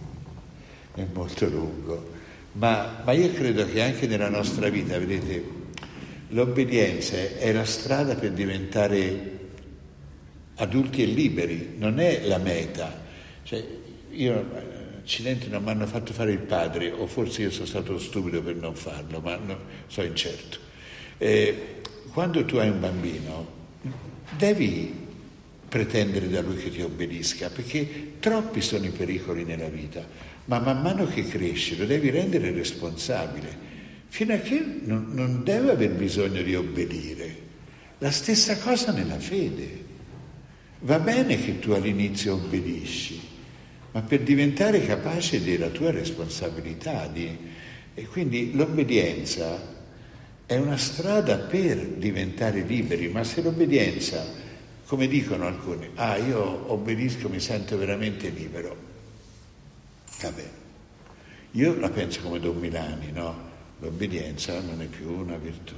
ma io credo che anche nella nostra vita, vedete, l'obbedienza è la strada per diventare adulti e liberi, non è la meta. Cioè, accidenti non mi hanno fatto fare il padre, o forse io sono stato stupido per non farlo, ma so incerto. Quando tu hai un bambino, devi pretendere da lui che ti obbedisca, perché troppi sono i pericoli nella vita, ma man mano che cresci lo devi rendere responsabile, fino a che non deve aver bisogno di obbedire. La stessa cosa nella fede. Va bene che tu all'inizio obbedisci, ma per diventare capace della tua responsabilità. E quindi l'obbedienza è una strada per diventare liberi, ma se l'obbedienza, come dicono alcuni, io obbedisco, mi sento veramente libero. Va bene. Io la penso come Don Milani, no? L'obbedienza non è più una virtù.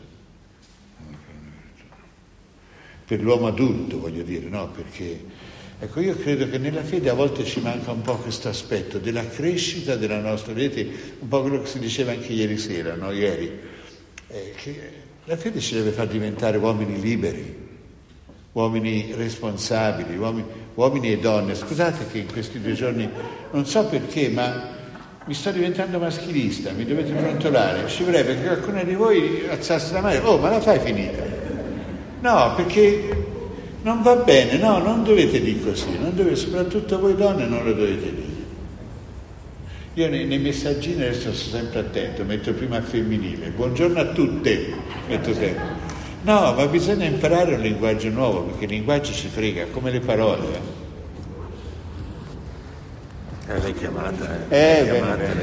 Per l'uomo adulto, voglio dire, no? Perché, ecco, io credo che nella fede a volte ci manca un po' questo aspetto della crescita della nostra, vedete, un po' quello che si diceva anche ieri sera, no? Ieri, che la fede ci deve far diventare uomini liberi, uomini responsabili, uomini e donne. Scusate che in questi 2 giorni, non so perché, ma mi sto diventando maschilista, mi dovete brontolare. Ci vorrebbe che qualcuno di voi alzasse la mano, oh, ma la fai finita? No, perché non va bene, no, non dovete dire così, soprattutto voi donne non lo dovete dire. Io nei messaggini adesso sto sempre attento, metto prima il femminile, buongiorno a tutte, metto sempre. No, ma bisogna imparare un linguaggio nuovo, perché il linguaggio ci frega, come le parole. L'hai chiamata, bene.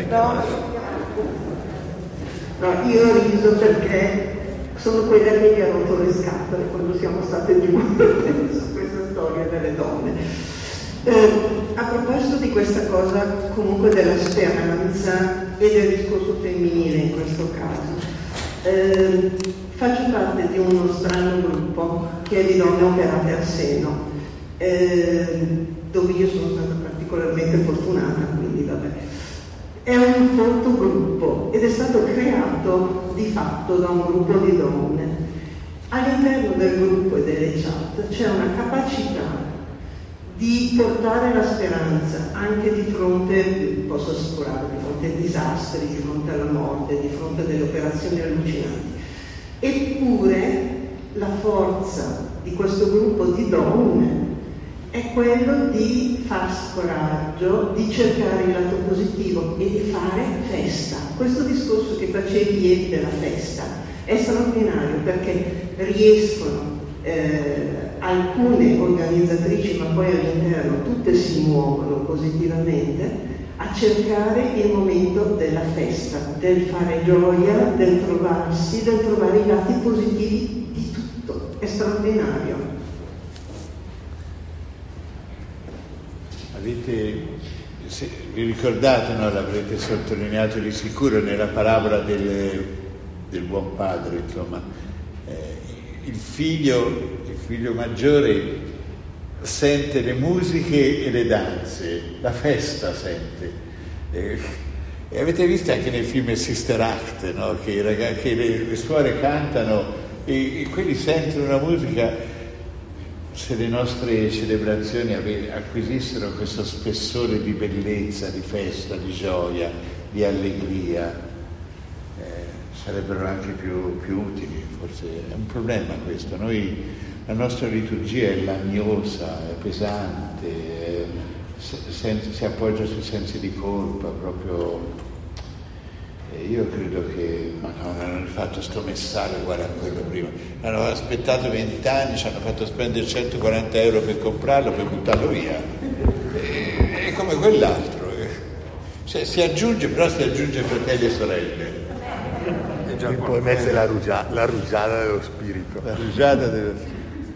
No, io ho riso perché sono quella che mi ha rotto le scatole quando siamo state giù su questa storia delle donne. A proposito di questa cosa, comunque della speranza e del discorso femminile in questo caso, faccio parte di uno strano gruppo che è di donne operate al seno, dove io sono stata particolarmente fortunata, quindi vabbè. È un folto gruppo ed è stato creato di fatto da un gruppo di donne. All'interno del gruppo e delle chat c'è una capacità di portare la speranza anche di fronte, posso assicurare, di fronte ai disastri, di fronte alla morte, di fronte a delle operazioni allucinanti. Eppure la forza di questo gruppo di donne è quello di farsi coraggio, di cercare il lato positivo e di fare festa. Questo discorso che facevi ieri della festa è straordinario perché riescono alcune organizzatrici, ma poi all'interno tutte si muovono positivamente, a cercare il momento della festa, del fare gioia, del trovarsi, del trovare i lati positivi di tutto. È straordinario. Vi ricordate, no? L'avrete sottolineato di sicuro nella parabola del buon padre, insomma, il figlio maggiore sente le musiche e le danze, la festa sente. E avete visto anche nel film Sister Act, no? Che le suore cantano e quelli sentono la musica. Se le nostre celebrazioni acquisissero questo spessore di bellezza, di festa, di gioia, di allegria, sarebbero anche più utili. Forse è un problema questo. La nostra liturgia è lagnosa, è pesante, si appoggia sui sensi di colpa, proprio. Io credo che hanno fatto sto messaggio uguale a quello prima. Hanno aspettato 20 anni, ci hanno fatto spendere 140 euro per comprarlo, per buttarlo via. È come quell'altro. Cioè, si aggiunge fratelli e sorelle. E poi mette la rugiada dello spirito. La rugiada dello spirito.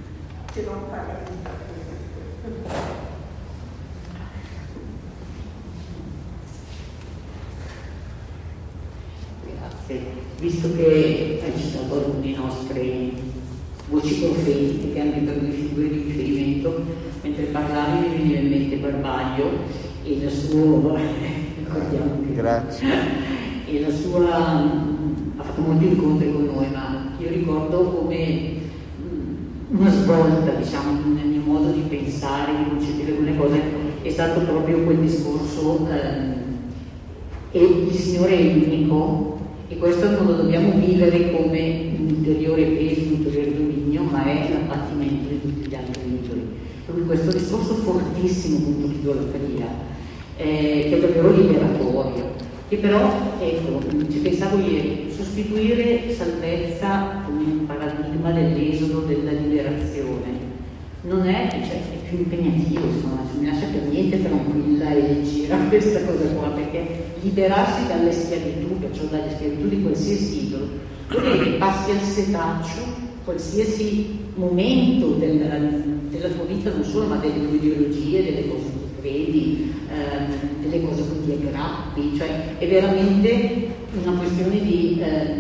Visto che hai citato alcune nostre voci profetiche anche per le figure di riferimento, mentre parlavi mi veniva in mente Barbaglio e il suo Grazie. E la sua ha fatto molti incontri con noi, ma io ricordo come una svolta, diciamo, nel mio modo di pensare, di concepire alcune cose, è stato proprio quel discorso e il Signore è unico. E questo non lo dobbiamo vivere come un ulteriore peso, un ulteriore dominio, ma è l'abbattimento di tutti gli altri idoli. Proprio questo discorso fortissimo appunto di idolatria, che è davvero liberatorio. Che però, ecco, ci pensavo ieri, sostituire salvezza con il paradigma dell'esodo, della liberazione, non è, cioè, è più impegnativo, insomma, non mi lascia per niente tranquilla e leggera questa cosa qua, perché liberarsi dalle schiavitù, perciò dalle schiavitù di qualsiasi idolo, vuol dire che passi al setaccio qualsiasi momento della tua vita, non solo, ma delle tue ideologie, delle cose che credi, delle cose che ti aggrappi, cioè è veramente una questione di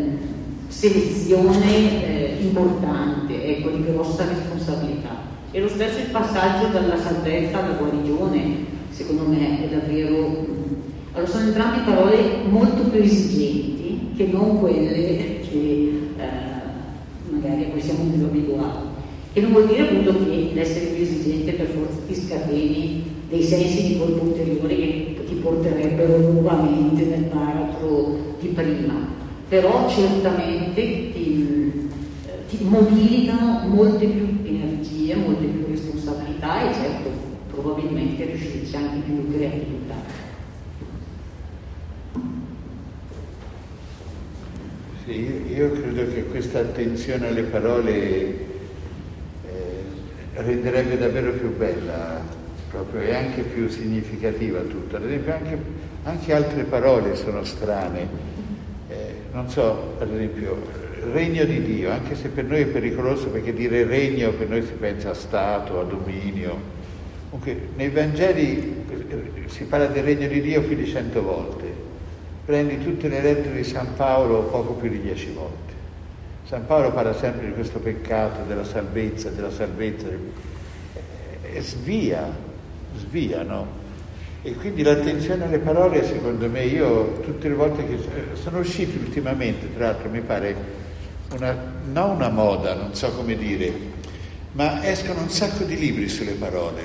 selezione importante, ecco, di grossa responsabilità. E lo stesso il passaggio dalla salvezza alla guarigione, secondo me, è davvero... Allora, sono entrambe parole molto più esigenti che non quelle che magari a cui siamo più abituati. E non vuol dire appunto che l'essere più esigente per forza ti scateni dei sensi di colpo ulteriore che ti porterebbero nuovamente nel baratro di prima, però certamente ti mobilitano molte più energie, molte più responsabilità e certo probabilmente riuscirci anche più creatività. Sì, io credo che questa attenzione alle parole renderebbe davvero più bella proprio e anche più significativa tutto. Ad esempio anche altre parole sono strane, non so, ad esempio regno di Dio, anche se per noi è pericoloso perché dire regno per noi si pensa a Stato, a dominio. Comunque nei Vangeli si parla del regno di Dio più di 100 volte. Prendi tutte le lettere di San Paolo poco più di 10 volte. San Paolo parla sempre di questo peccato, della salvezza, e svia, no? E quindi l'attenzione alle parole, secondo me, io tutte le volte che sono usciti ultimamente, tra l'altro mi pare, non una moda, non so come dire, ma escono un sacco di libri sulle parole,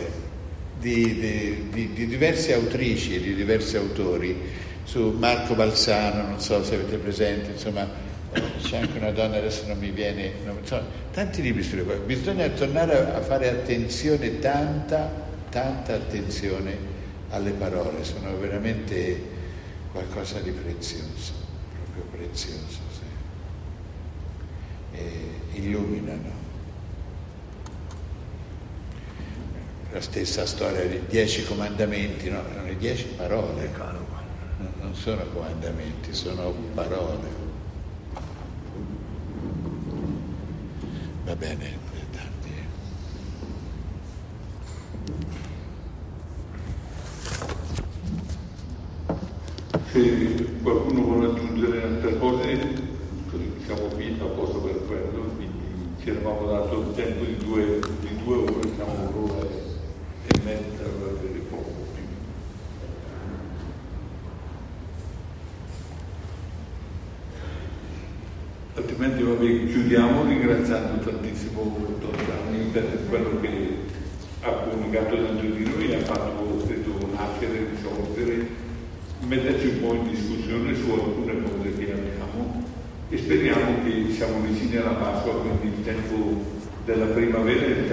di diverse autrici e di diversi autori, su Marco Balsano, non so se avete presente, insomma, c'è anche una donna, adesso non mi viene, tanti libri sulle parole. Bisogna tornare a fare attenzione, tanta attenzione alle parole, sono veramente qualcosa di prezioso, proprio prezioso, sì. E illuminano. La stessa storia dei 10 comandamenti, no? Sono le 10 parole, non sono comandamenti, sono parole. Va bene, è tardi. Se qualcuno vuole aggiungere altre cose, siamo qui a posto per quello, quindi ci eravamo dato il tempo di due ore, siamo un'ora e mezza per avere poco. Altrimenti chiudiamo ringraziando tantissimo Don Gianni per quello che ha comunicato dentro di noi, ha fatto, credo, nascere, risolvere, metterci un po' in discussione su alcune cose che abbiamo e speriamo che siamo vicini alla Pasqua, quindi il tempo della primavera